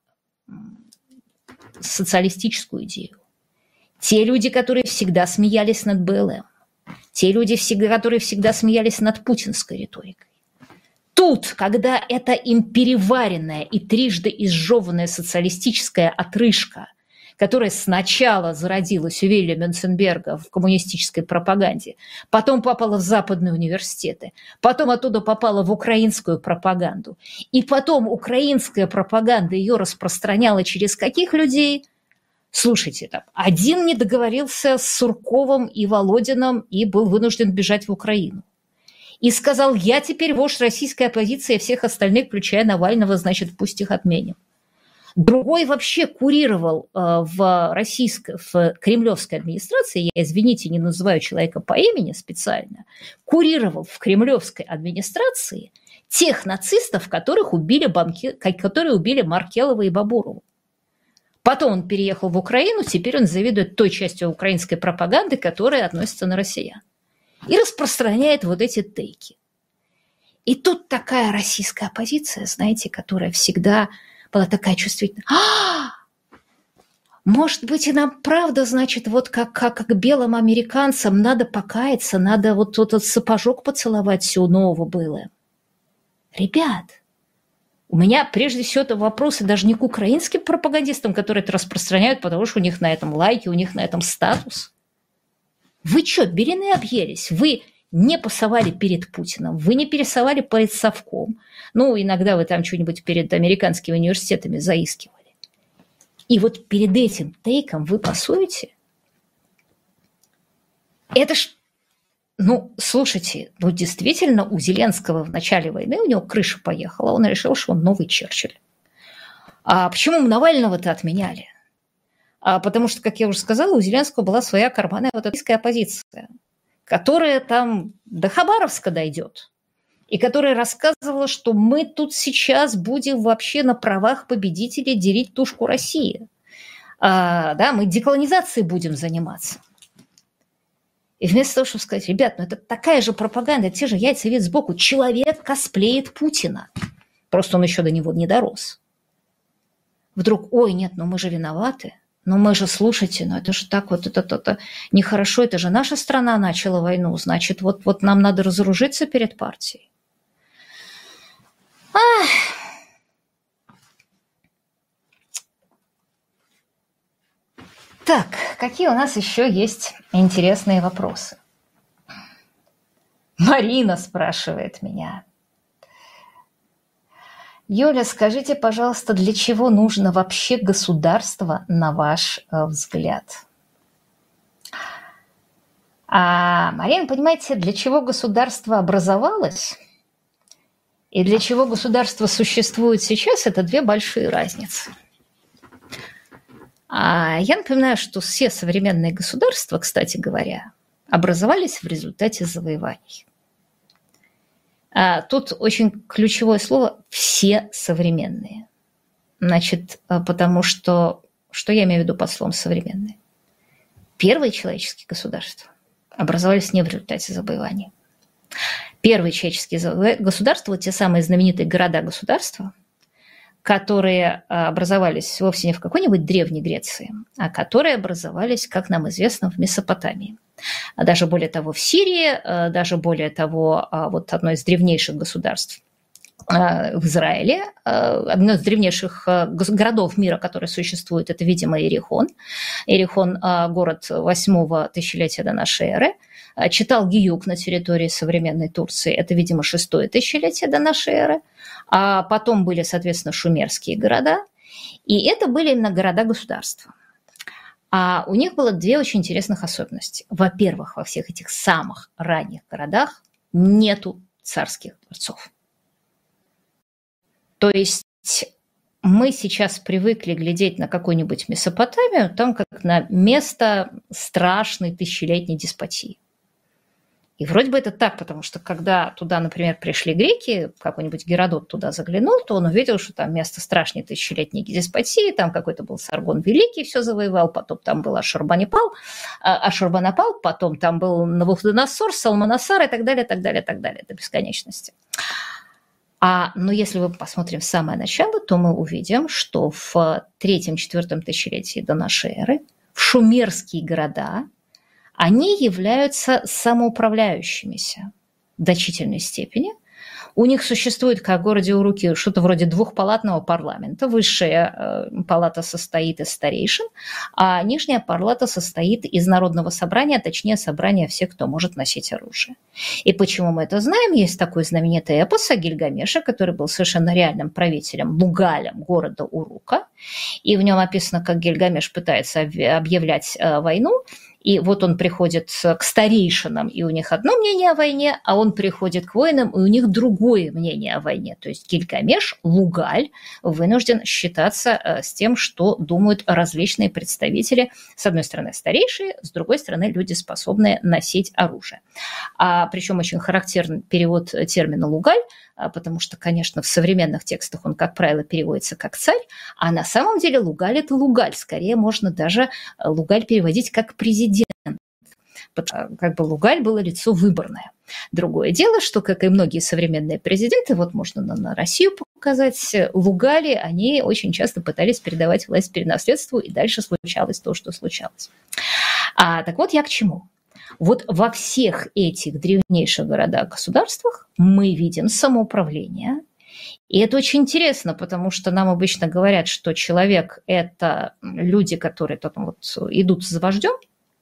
S1: социалистическую идею, те люди, которые всегда смеялись над бэ эл эм, те люди, которые всегда смеялись над путинской риторикой. Тут, когда это им переваренная и трижды изжеванная социалистическая отрыжка, которая сначала зародилась у Вильяма Мюнценберга в коммунистической пропаганде, потом попала в западные университеты, потом оттуда попала в украинскую пропаганду, и потом украинская пропаганда ее распространяла через каких людей? Слушайте, там, один не договорился с Сурковым и Володиным и был вынужден бежать в Украину. И сказал, я теперь вождь российской оппозиции, всех остальных, включая Навального, значит, пусть их отменим. Другой вообще курировал э, в российской, в кремлевской администрации, я, извините, не называю человека по имени специально, курировал в кремлевской администрации тех нацистов, которых убили банки, которые убили Маркелова и Бабурову. Потом он переехал в Украину, теперь он заведует той частью украинской пропаганды, которая относится на россиян. И распространяет вот эти тейки. И тут такая российская оппозиция, знаете, которая всегда была такая чувствительная. А! Может быть, и нам правда, значит, вот как, как, как белым американцам надо покаяться, надо вот этот сапожок поцеловать всего нового было. Ребят, у меня прежде всего это вопросы даже не к украинским пропагандистам, которые это распространяют, потому что у них на этом лайки, у них на этом статус. Вы что, белины объелись? Вы не пасовали перед Путиным, вы не пересовали перед Совком. Ну, иногда вы там что-нибудь перед американскими университетами заискивали. И вот перед этим тейком вы пасуете? Это ж... Ну, слушайте, ну действительно у Зеленского в начале войны у него крыша поехала, он решил, что он новый Черчилль. А почему Навального-то отменяли? А потому что, как я уже сказала, у Зеленского была своя карманная вот российская оппозиция, которая там до Хабаровска дойдет, и которая рассказывала, что мы тут сейчас будем вообще на правах победителей делить тушку России. А, да, мы деколонизацией будем заниматься. И вместо того, чтобы сказать, ребят, ну это такая же пропаганда, те же яйца вид сбоку, человек косплеит Путина. Просто он еще до него не дорос. Вдруг, ой, нет, ну мы же виноваты. Ну мы же, слушайте, ну это же так вот, это, это, это нехорошо, это же наша страна начала войну, значит, вот, вот нам надо разоружиться перед партией. Ах. Так, какие у нас еще есть интересные вопросы? Марина спрашивает меня. Юля, скажите, пожалуйста, для чего нужно вообще государство, на ваш взгляд? А, Марина, понимаете, для чего государство образовалось и для чего государство существует сейчас, это две большие разницы. А я напоминаю, что все современные государства, кстати говоря, образовались в результате завоеваний. А тут очень ключевое слово «все современные». Значит, потому что, что я имею в виду под словом «современные»? Первые человеческие государства образовались не в результате завоеваний. Первые человеческие государства, вот те самые знаменитые города-государства, которые образовались вовсе не в какой-нибудь Древней Греции, а которые образовались, как нам известно, в Месопотамии. Даже более того, в Сирии, даже более того, вот одно из древнейших государств в Израиле, одно из древнейших городов мира, который существует, это, видимо, Иерихон. Иерихон – город восьмого тысячелетия до нашей эры. Читал-Гиюк на территории современной Турции, это, видимо, шестое тысячелетие до нашей эры. А потом были, соответственно, шумерские города. И это были именно города-государства. А у них было две очень интересных особенности. Во-первых, во всех этих самых ранних городах нету царских дворцов. То есть мы сейчас привыкли глядеть на какую-нибудь Месопотамию, там как на место страшной тысячелетней деспотии. И вроде бы это так, потому что когда туда, например, пришли греки, какой-нибудь Геродот туда заглянул, то он увидел, что там место страшной тысячелетней деспотии, там какой-то был Саргон Великий, все завоевал, потом там был Ашурбанипал, Ашурбанапал, потом там был Навуходоносор, Салманасар и так далее, так далее, так далее, до бесконечности. А, но если мы посмотрим в самое начало, то мы увидим, что в третьем-четвертом тысячелетии до нашей эры в шумерские города они являются самоуправляющимися в значительной степени, У них существует, как в городе Уруки, что-то вроде двухпалатного парламента. Высшая э, палата состоит из старейшин, а нижняя палата состоит из народного собрания, точнее, собрания всех, кто может носить оружие. И почему мы это знаем? Есть такой знаменитый эпос о Гильгамеше, который был совершенно реальным правителем, лугалем города Урука. И в нем описано, как Гильгамеш пытается объявлять э, войну. И вот он приходит к старейшинам, и у них одно мнение о войне, а он приходит к воинам, и у них другое мнение о войне. То есть Гильгамеш, лугаль, вынужден считаться с тем, что думают различные представители. С одной стороны, старейшие, с другой стороны, люди, способные носить оружие. А, причем очень характерный перевод термина «лугаль», потому что, конечно, в современных текстах он, как правило, переводится как «царь», а на самом деле лугаль – это лугаль. Скорее можно даже лугаль переводить как «президент». Как бы лугаль было лицо выборное. Другое дело, что, как и многие современные президенты, вот можно на, на Россию показать, лугали, они очень часто пытались передавать власть по наследству, и дальше случалось то, что случалось. А, так вот я к чему? Вот во всех этих древнейших городах-государствах мы видим самоуправление. И это очень интересно, потому что нам обычно говорят, что человек – это люди, которые там вот идут за вождем.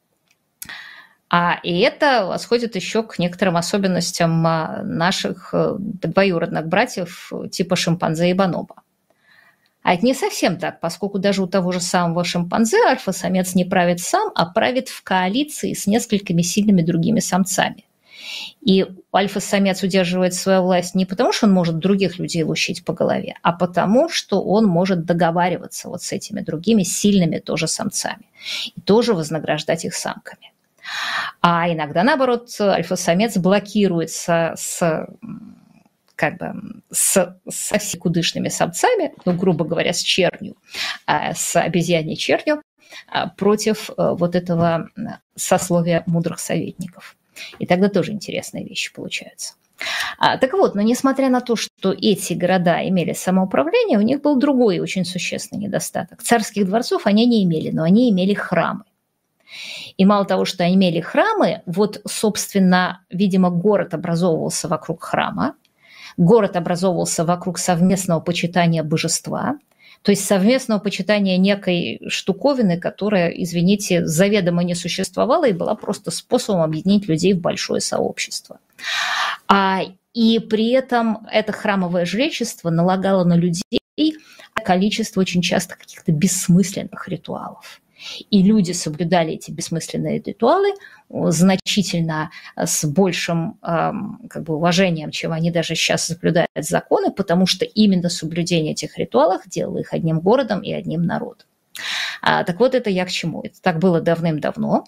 S1: А, и это восходит еще к некоторым особенностям наших двоюродных братьев типа шимпанзе и бонобо. А это не совсем так, поскольку даже у того же самого шимпанзе альфа-самец не правит сам, а правит в коалиции с несколькими сильными другими самцами. И альфа-самец удерживает свою власть не потому, что он может других людей лущить по голове, а потому, что он может договариваться вот с этими другими сильными тоже самцами и тоже вознаграждать их самками. А иногда, наоборот, альфа-самец блокируется с... как бы с, со всекудышными самцами, ну, грубо говоря, с чернью, с обезьяньей чернью, против вот этого сословия мудрых советников. И тогда тоже интересные вещи получаются. Так вот, но несмотря на то, что эти города имели самоуправление, у них был другой очень существенный недостаток. Царских дворцов они не имели, но они имели храмы. И мало того, что они имели храмы, вот, собственно, видимо, город образовывался вокруг храма, город образовывался вокруг совместного почитания божества, то есть совместного почитания некой штуковины, которая, извините, заведомо не существовала и была просто способом объединить людей в большое сообщество. А, и при этом это храмовое жречество налагало на людей количество очень часто каких-то бессмысленных ритуалов. И люди соблюдали эти бессмысленные ритуалы значительно с большим как бы, уважением, чем они даже сейчас соблюдают законы, потому что именно соблюдение этих ритуалов делало их одним городом и одним народом. А, так вот, это я к чему? Это так было давным-давно.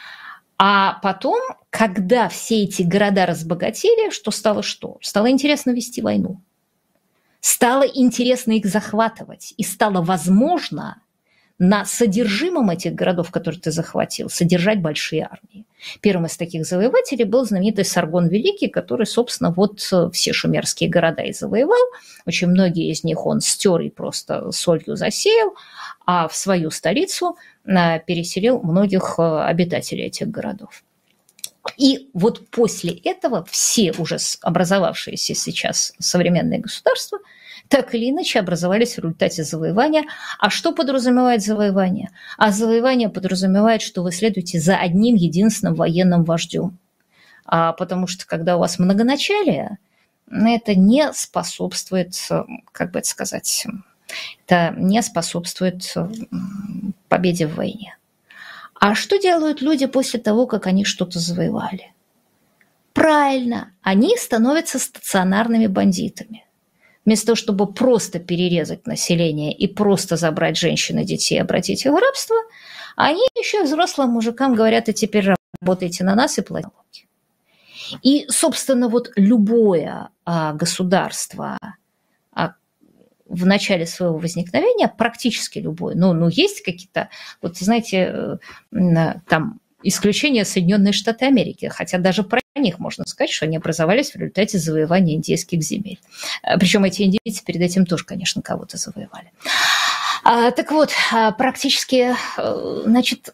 S1: А потом, когда все эти города разбогатели, что стало что? Стало интересно вести войну. Стало интересно их захватывать. И стало возможно на содержимом этих городов, которые ты захватил, содержать большие армии. Первым из таких завоевателей был знаменитый Саргон Великий, который, собственно, вот все шумерские города и завоевал. Очень многие из них он стер и просто солью засеял, а в свою столицу переселил многих обитателей этих городов. И вот после этого все уже образовавшиеся сейчас современные государства так или иначе образовались в результате завоевания. А что подразумевает завоевание? А завоевание подразумевает, что вы следуете за одним единственным военным вождем. А потому что когда у вас многоначалие, это не способствует, как бы это сказать, это не способствует победе в войне. А что делают люди после того, как они что-то завоевали? Правильно, они становятся стационарными бандитами. Вместо того, чтобы просто перерезать население и просто забрать женщин и детей и обратить их в рабство, они еще взрослым мужикам говорят: и теперь работайте на нас и платите налоги. И, собственно, вот любое а, государство а, в начале своего возникновения, практически любое, ну, ну есть какие-то, вот знаете, там исключения Соединенные Штаты Америки, хотя даже про них можно сказать, что они образовались в результате завоевания индейских земель. Причем эти индейцы перед этим тоже, конечно, кого-то завоевали. А, так вот, практически, значит,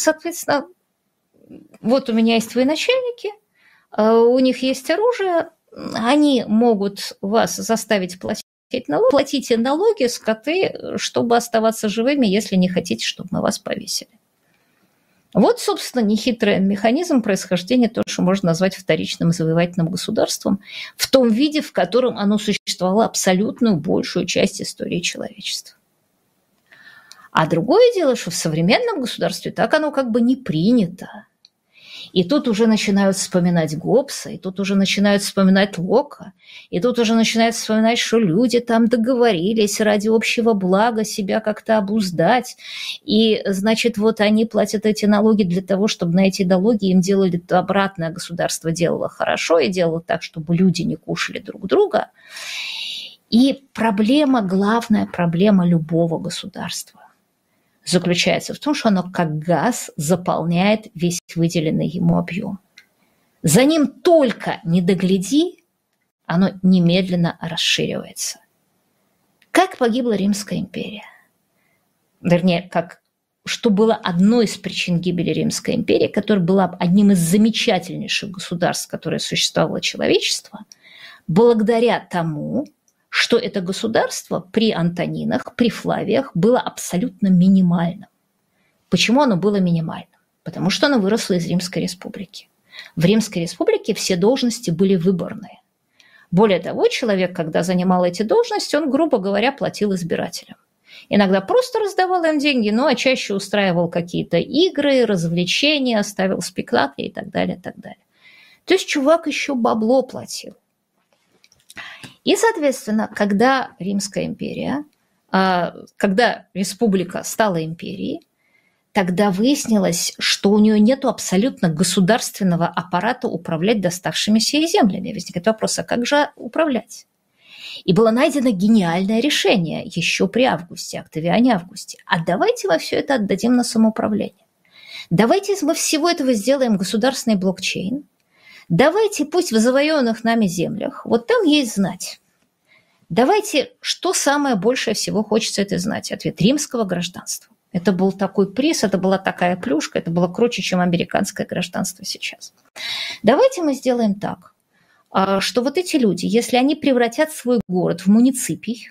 S1: соответственно, вот у меня есть военачальники, у них есть оружие, они могут вас заставить платить налоги. Платите налоги, скоты, чтобы оставаться живыми, если не хотите, чтобы мы вас повесили. Вот, собственно, нехитрый механизм происхождения того, что можно назвать вторичным завоевательным государством, в том виде, в котором оно существовало абсолютную большую часть истории человечества. А другое дело, что в современном государстве так оно как бы не принято. И тут уже начинают вспоминать Гоббса, и тут уже начинают вспоминать Лока, и тут уже начинают вспоминать, что люди там договорились ради общего блага себя как-то обуздать. И, значит, вот они платят эти налоги для того, чтобы на эти налоги им делали обратное, государство делало хорошо и делало так, чтобы люди не кушали друг друга. И проблема, главная проблема любого государства заключается в том, что оно как газ заполняет весь выделенный ему объем. За ним только не догляди, оно немедленно расширивается. Как погибла Римская империя? Вернее, как, что было одной из причин гибели Римской империи, которая была одним из замечательнейших государств, которое существовало человечество, благодаря тому, что это государство при Антонинах, при Флавиях было абсолютно минимальным. Почему оно было минимальным? Потому что оно выросло из Римской республики. В Римской республике все должности были выборные. Более того, человек, когда занимал эти должности, он, грубо говоря, платил избирателям. Иногда просто раздавал им деньги, ну а чаще устраивал какие-то игры, развлечения, ставил спектакли и так далее, и так далее. То есть чувак еще бабло платил. И, соответственно, когда Римская империя, когда республика стала империей, тогда выяснилось, что у нее нет абсолютно государственного аппарата управлять доставшимися ей землями. Возникает вопрос, а как же управлять? И было найдено гениальное решение еще при Августе, Октавиане Августе. А давайте во все это отдадим на самоуправление. Давайте из всего этого сделаем государственный блокчейн. Давайте пусть в завоеванных нами землях, вот там есть знать. Давайте, что самое большее всего хочется это знать? Ответ: римского гражданства. Это был такой приз, это была такая плюшка, это было круче, чем американское гражданство сейчас. Давайте мы сделаем так, что вот эти люди, если они превратят свой город в муниципий,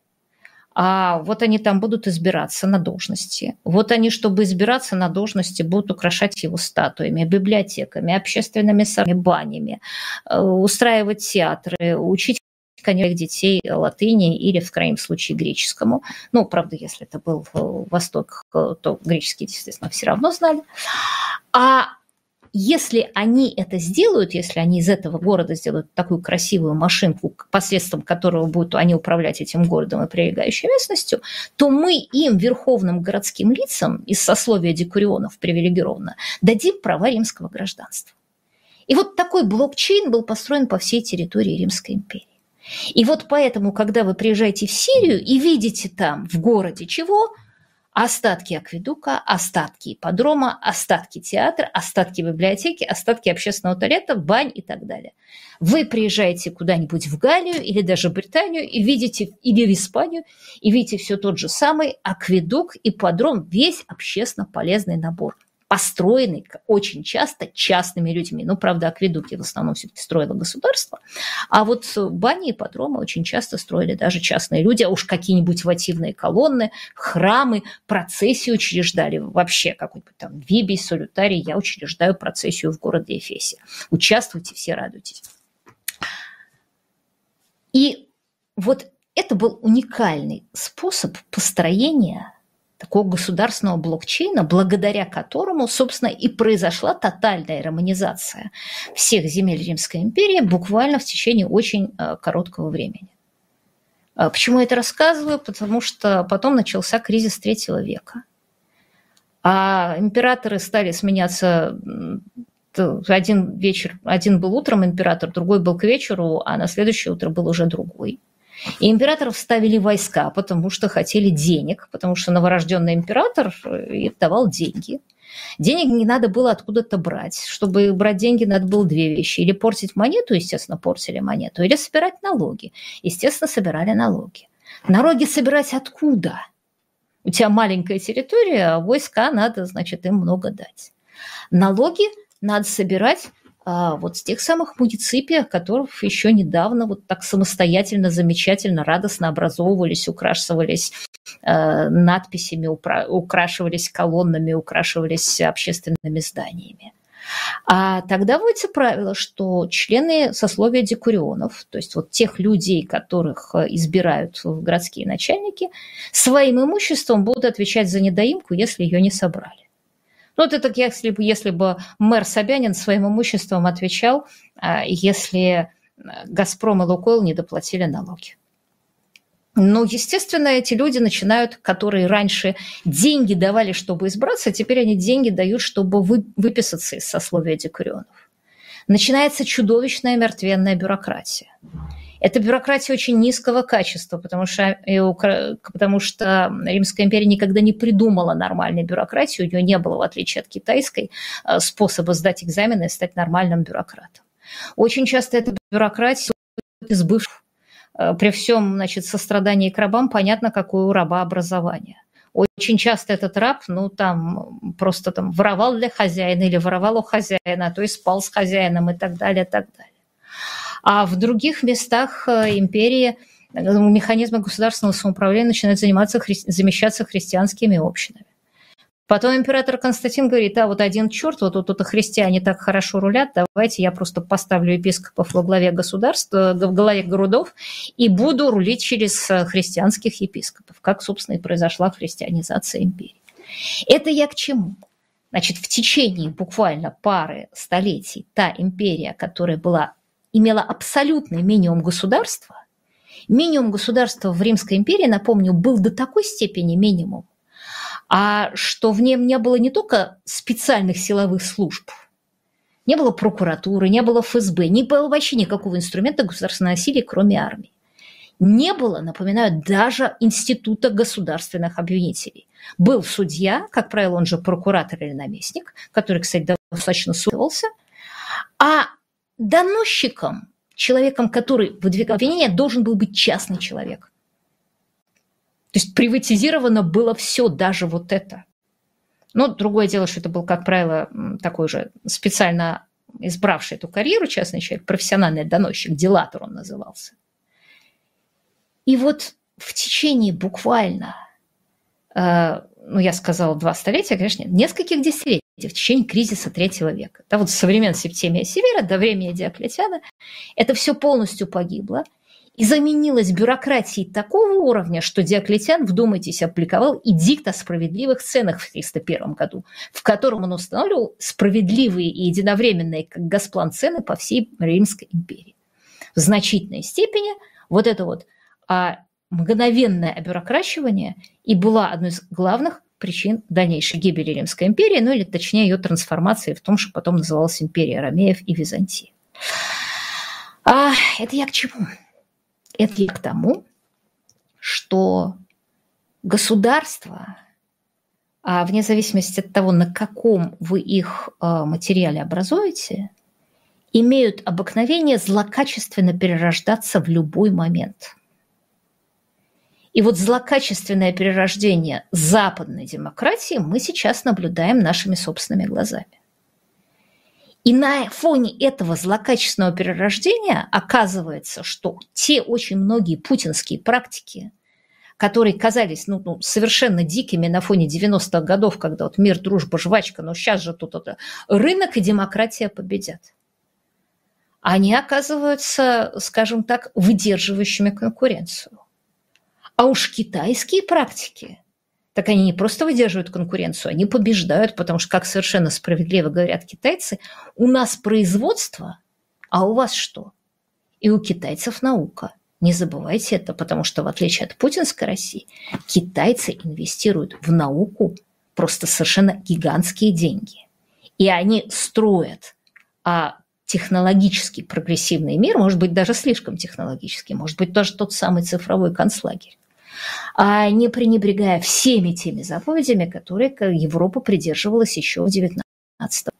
S1: а вот они там будут избираться на должности. Вот они, чтобы избираться на должности, будут украшать его статуями, библиотеками, общественными садами, банями, устраивать театры, учить, конечно, детей латыни или, в крайнем случае, греческому. Ну, правда, если это был Восток, то греческий, естественно, все равно знали. А если они это сделают, если они из этого города сделают такую красивую машинку, посредством которого будут они управлять этим городом и прилегающей местностью, то мы им, верховным городским лицам из сословия декурионов привилегированно, дадим права римского гражданства. И вот такой блокчейн был построен по всей территории Римской империи. И вот поэтому, когда вы приезжаете в Сирию и видите там в городе чего? Остатки акведука, остатки ипподрома, остатки театра, остатки библиотеки, остатки общественного туалета, бань и так далее. Вы приезжаете куда-нибудь в Галлию или даже в Британию и видите, или в Испанию, и видите все тот же самый акведук, ипподром, весь общественно полезный набор, построенный очень часто частными людьми. Ну, правда, акведуки в основном все-таки строило государство, а вот бани и ипподромы очень часто строили даже частные люди, а уж какие-нибудь вативные колонны, храмы, процессии учреждали. Вообще какой-нибудь там Вибий, Солютарий, я учреждаю процессию в городе Эфесе. Участвуйте, все радуйтесь. И вот это был уникальный способ построения такого государственного блокчейна, благодаря которому, собственно, и произошла тотальная романизация всех земель Римской империи буквально в течение очень короткого времени. Почему я это рассказываю? Потому что потом начался кризис третьего века. А императоры стали сменяться. Один вечер, один был утром император, другой был к вечеру, а на следующее утро был уже другой. И императоров ставили войска, потому что хотели денег, потому что новорожденный император давал деньги. Денег не надо было откуда-то брать. Чтобы брать деньги, надо было две вещи. Или портить монету, естественно, портили монету, или собирать налоги. Естественно, собирали налоги. Налоги собирать откуда? У тебя маленькая территория, а войска надо, значит, им много дать. Налоги надо собирать а, вот с тех самых муниципиев, которых еще недавно вот так самостоятельно, замечательно, радостно образовывались, украшивались э, надписями, упра- украшивались колоннами, украшивались общественными зданиями. А тогда вводится правило, что члены сословия декурионов, то есть вот тех людей, которых избирают в городские начальники, своим имуществом будут отвечать за недоимку, если ее не собрали. Ну, вот это если бы, если бы мэр Собянин своим имуществом отвечал, если «Газпром» и «Лукойл» не доплатили налоги. Ну, естественно, эти люди начинают, которые раньше деньги давали, чтобы избраться, теперь они деньги дают, чтобы вы, выписаться из сословия декурионов. Начинается чудовищная мертвенная бюрократия. Эта бюрократия очень низкого качества, потому что, потому что Римская империя никогда не придумала нормальной бюрократии, у нее не было, в отличие от китайской, способа сдать экзамены и стать нормальным бюрократом. Очень часто эта бюрократия из бывших. При всем, значит, сострадании к рабам понятно, какое у раба образование. Очень часто этот раб, ну, там, просто там воровал для хозяина или воровал у хозяина, а то и спал с хозяином и так далее, и так далее. А в других местах империи механизмы государственного самоуправления начинают заниматься, хри... замещаться христианскими общинами. Потом император Константин говорит, а вот один черт, вот тут вот, христиане так хорошо рулят, давайте я просто поставлю епископов во главе государства, в главе городов и буду рулить через христианских епископов, как, собственно, и произошла христианизация империи. Это я к чему? Значит, в течение буквально пары столетий та империя, которая была, имела абсолютный минимум государства, минимум государства в Римской империи, напомню, был до такой степени минимум, а что в нем не было не только специальных силовых служб, не было прокуратуры, не было эф эс бэ, не было вообще никакого инструмента государственного насилия, кроме армии. Не было, напоминаю, даже института государственных обвинителей. Был судья, как правило, он же прокуратор или наместник, который, кстати, достаточно судился, а доносчиком, человеком, который выдвигал обвинения, должен был быть частный человек. То есть приватизировано было все, даже вот это. Но другое дело, что это был, как правило, такой же специально избравший эту карьеру частный человек, профессиональный доносчик, делатор он назывался. И вот в течение буквально, э, ну, я сказала, два столетия, конечно, нет, нескольких десятилетий, в течение кризиса третьего века, да, вот со времен Септимия Севера до времени Диоклетиана, это все полностью погибло. И заменилась бюрократией такого уровня, что Диоклетиан, вдумайтесь, опубликовал эдикт о справедливых ценах в триста первом году, в котором он устанавливал справедливые и единовременные, как Госплан, цены по всей Римской империи. В значительной степени вот это вот а, мгновенное обюрокрачивание и была одной из главных причин дальнейшей гибели Римской империи, ну или точнее ее трансформации в том, что потом называлась империя Ромеев и Византии. А, это я к чему? Это и к тому, что государства, вне зависимости от того, на каком вы их материале образуете, имеют обыкновение злокачественно перерождаться в любой момент. И вот злокачественное перерождение западной демократии мы сейчас наблюдаем нашими собственными глазами. И на фоне этого злокачественного перерождения оказывается, что те очень многие путинские практики, которые казались ну, ну, совершенно дикими на фоне девяностых годов, когда вот мир, дружба, жвачка, но сейчас же тут это, рынок и демократия победят. Они оказываются, скажем так, выдерживающими конкуренцию. А уж китайские практики, так они не просто выдерживают конкуренцию, они побеждают, потому что, как совершенно справедливо говорят китайцы, у нас производство, а у вас что? И у китайцев наука. Не забывайте это, потому что, в отличие от путинской России, китайцы инвестируют в науку просто совершенно гигантские деньги. И они строят а, технологически прогрессивный мир, может быть, даже слишком технологический, может быть, даже тот самый цифровой концлагерь, а не пренебрегая всеми теми заповедями, которые Европа придерживалась еще в девятнадцатом.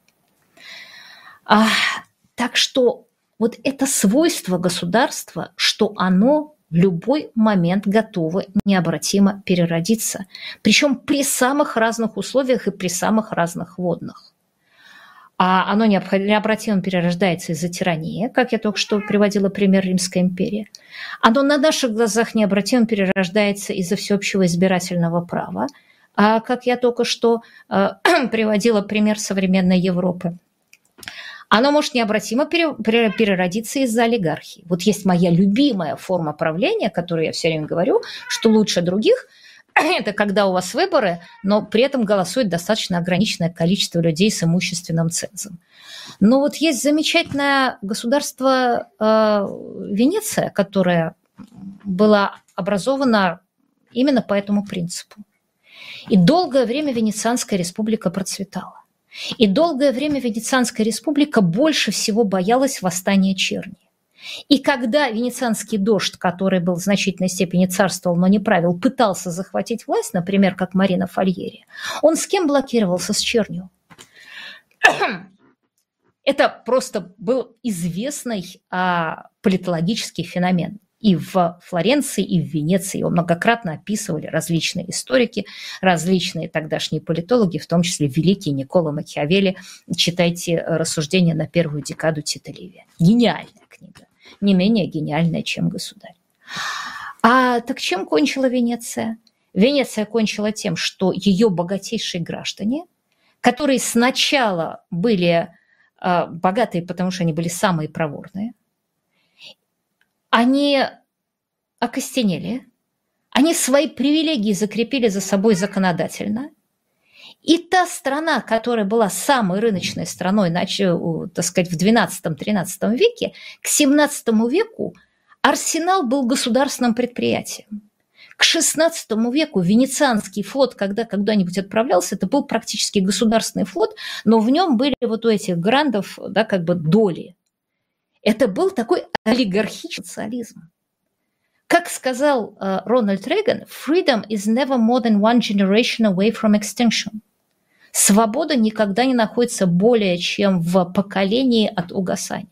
S1: А, так что вот это свойство государства, что оно в любой момент готово необратимо переродиться, причем при самых разных условиях и при самых разных водных. а оно необратимо перерождается из-за тирании, как я только что приводила пример Римской империи. Оно на наших глазах необратимо перерождается из-за всеобщего избирательного права, а как я только что э, приводила пример современной Европы. Оно может необратимо переродиться из-за олигархии. Вот есть моя любимая форма правления, которую я все время говорю, что лучше других – это когда у вас выборы, но при этом голосует достаточно ограниченное количество людей с имущественным цензом. Но вот есть замечательное государство э, Венеция, которое было образовано именно по этому принципу. И долгое время Венецианская республика процветала. И долгое время Венецианская республика больше всего боялась восстания черни. И когда венецианский дождь, который был в значительной степени царствовал, но не правил, пытался захватить власть, например, как Марина Фальери, он с кем блокировался? С чернью. Это просто был известный а, политологический феномен. И в Флоренции, и в Венеции его многократно описывали различные историки, различные тогдашние политологи, в том числе великий Никколо Макиавелли. Читайте рассуждения на первую декаду Тита Ливия. Гениальная книга. Не менее гениальная, чем «Государь». А так чем кончила Венеция? Венеция кончила тем, что ее богатейшие граждане, которые сначала были э, богатые, потому что они были самые проворные, они окостенели, они свои привилегии закрепили за собой законодательно. И та страна, которая была самой рыночной страной, так сказать, в двенадцатом-тринадцатом веке, к семнадцатому веку Арсенал был государственным предприятием. К шестнадцатому веку Венецианский флот, когда когда-нибудь отправлялся, это был практически государственный флот, но в нем были вот у этих грандов, да, как бы доли. Это был такой олигархический социализм. Как сказал uh, Рональд Рейган, freedom is never more than one generation away from extinction. Свобода никогда не находится более чем в поколении от угасания.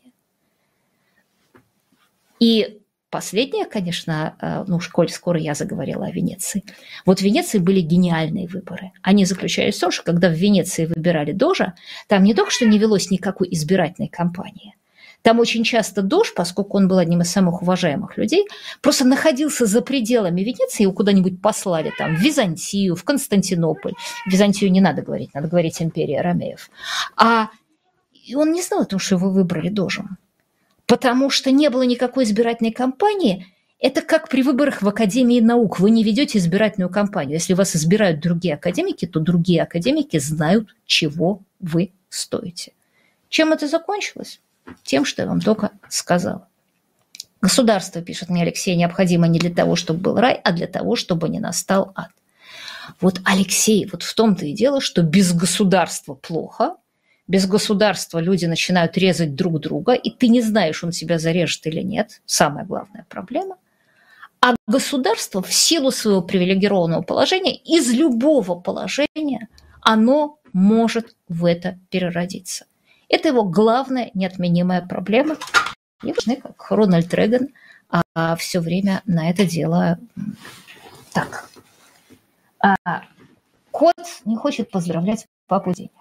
S1: И последнее, конечно, ну, коль скоро я заговорила о Венеции. Вот в Венеции были гениальные выборы. Они заключались в том, что когда в Венеции выбирали дожа, там не только что не велось никакой избирательной кампании, там очень часто дож, поскольку он был одним из самых уважаемых людей, просто находился за пределами Венеции, его куда-нибудь послали там, в Византию, в Константинополь. В Византию не надо говорить, надо говорить империя ромеев. А он не знал о том, что его выбрали дожем, потому что не было никакой избирательной кампании. Это как при выборах в Академии наук. Вы не ведете избирательную кампанию. Если вас избирают другие академики, то другие академики знают, чего вы стоите. Чем это закончилось? Тем, что я вам только сказала. Государство, пишет мне Алексей, необходимо не для того, чтобы был рай, а для того, чтобы не настал ад. Вот, Алексей, вот в том-то и дело, что без государства плохо, без государства люди начинают резать друг друга, и ты не знаешь, он тебя зарежет или нет. Самая главная проблема. А государство в силу своего привилегированного положения, из любого положения, оно может в это переродиться. Это его главная неотменимая проблема. И важны, как Рональд Рейган, а, все время на это дело так. А, кот не хочет поздравлять папу Деня.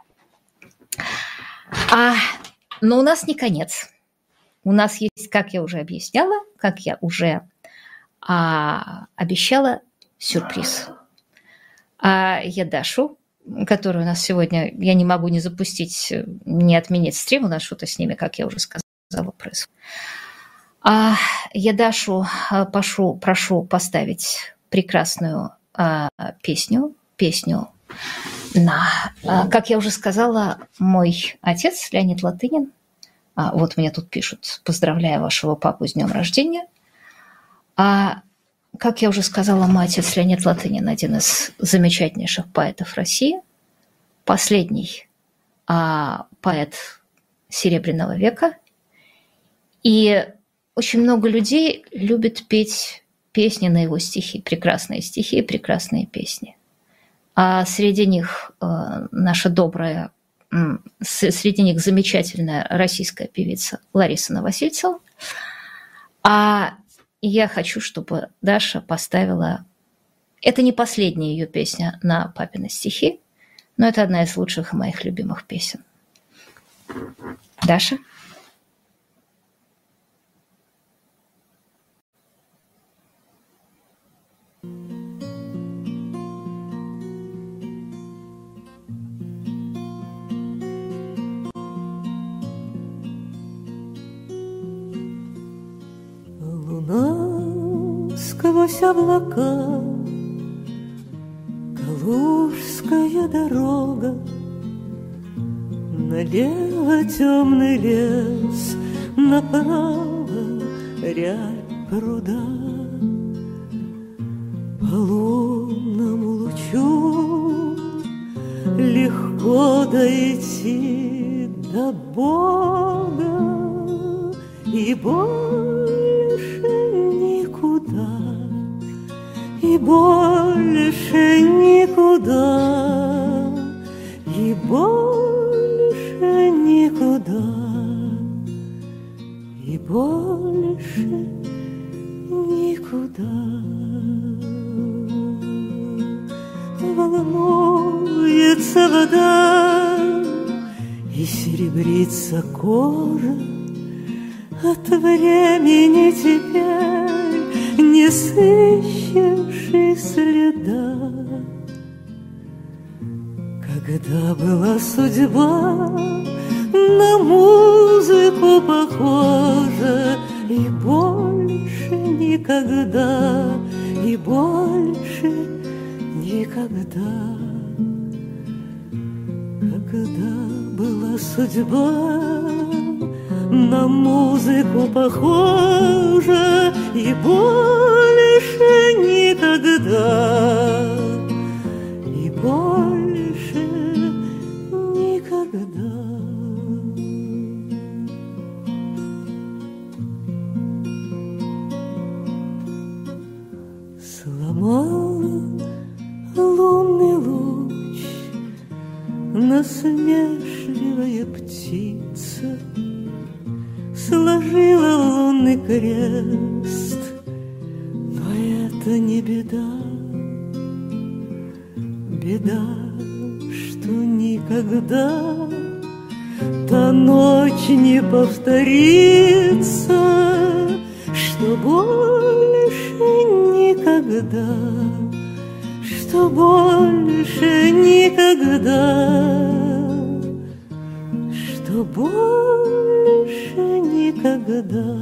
S1: А, но у нас не конец. У нас есть, как я уже объясняла, как я уже а, обещала, сюрприз. А, я Дашу, который у нас сегодня, я не могу не запустить, не отменить стрим, у нас что-то с ними, как я уже сказала, происходит. А я Дашу прошу, прошу поставить прекрасную а, песню, песню на, а, как я уже сказала, мой отец Леонид Латынин, а, вот мне тут пишут, поздравляю вашего папу с днем рождения. А, Как я уже сказала, мой отец Леонид Латынин – один из замечательнейших поэтов России, последний а, поэт Серебряного века. И очень много людей любят петь песни на его стихи, прекрасные стихи, прекрасные песни. А среди них а, наша добрая, среди них замечательная российская певица Лариса Новосельцева. А я хочу, чтобы Даша поставила... Это не последняя ее песня на папины стихи, но это одна из лучших и моих любимых песен. Даша?
S3: Луна сквозь облака, Калужская дорога, налево темный лес, направо рябь пруда. По лунному лучу легко дойти до Бога, и больше никуда, и больше никуда, и больше никуда, и больше никуда. Волнуется вода, и серебрится кожа от времени теперь, не сыщешь и следа. Когда была судьба на музыку похожа, и больше никогда, и больше никогда. Когда была судьба на музыку похожа, и больше никогда, и больше никогда. Сломала лунный луч насмешливая птица, сложила лунный крест, но это не беда. Беда, что никогда та ночь не повторится, что больше никогда, что больше никогда, что больше никогда,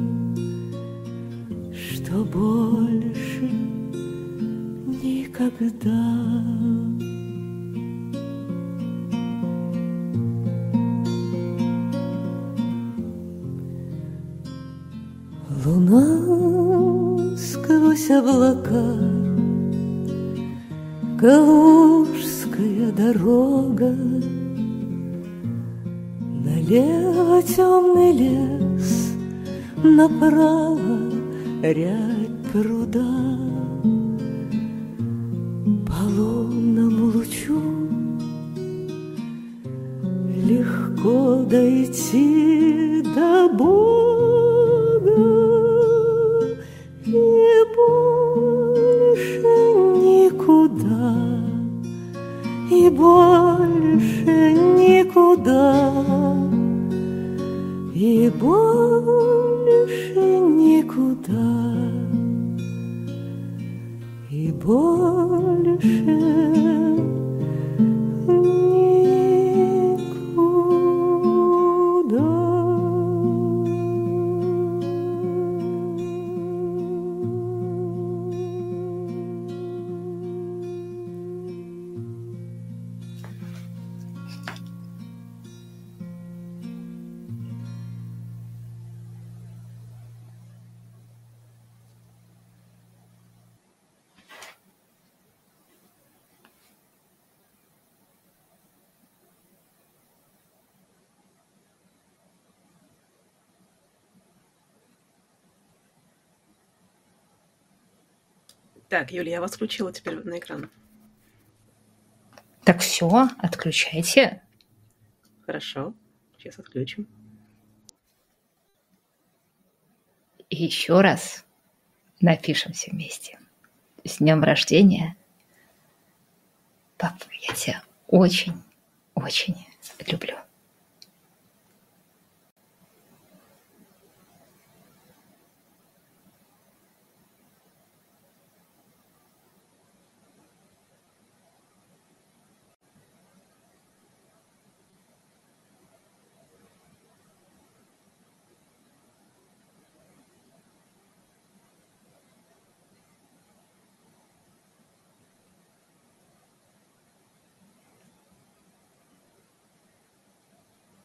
S3: что больше никогда. Луна сквозь облака, Калужская дорога, налево темный лес, направо рябь пруда. По лунному лучу легко дойти до Бога, и больше никуда, и больше никуда, и больше никуда, и больше
S2: Так, Юля, я вас включила теперь на экран.
S1: Так все, отключайте.
S2: Хорошо, сейчас отключим.
S1: И еще раз напишемся вместе. С днем рождения. Папа, я тебя очень, очень люблю.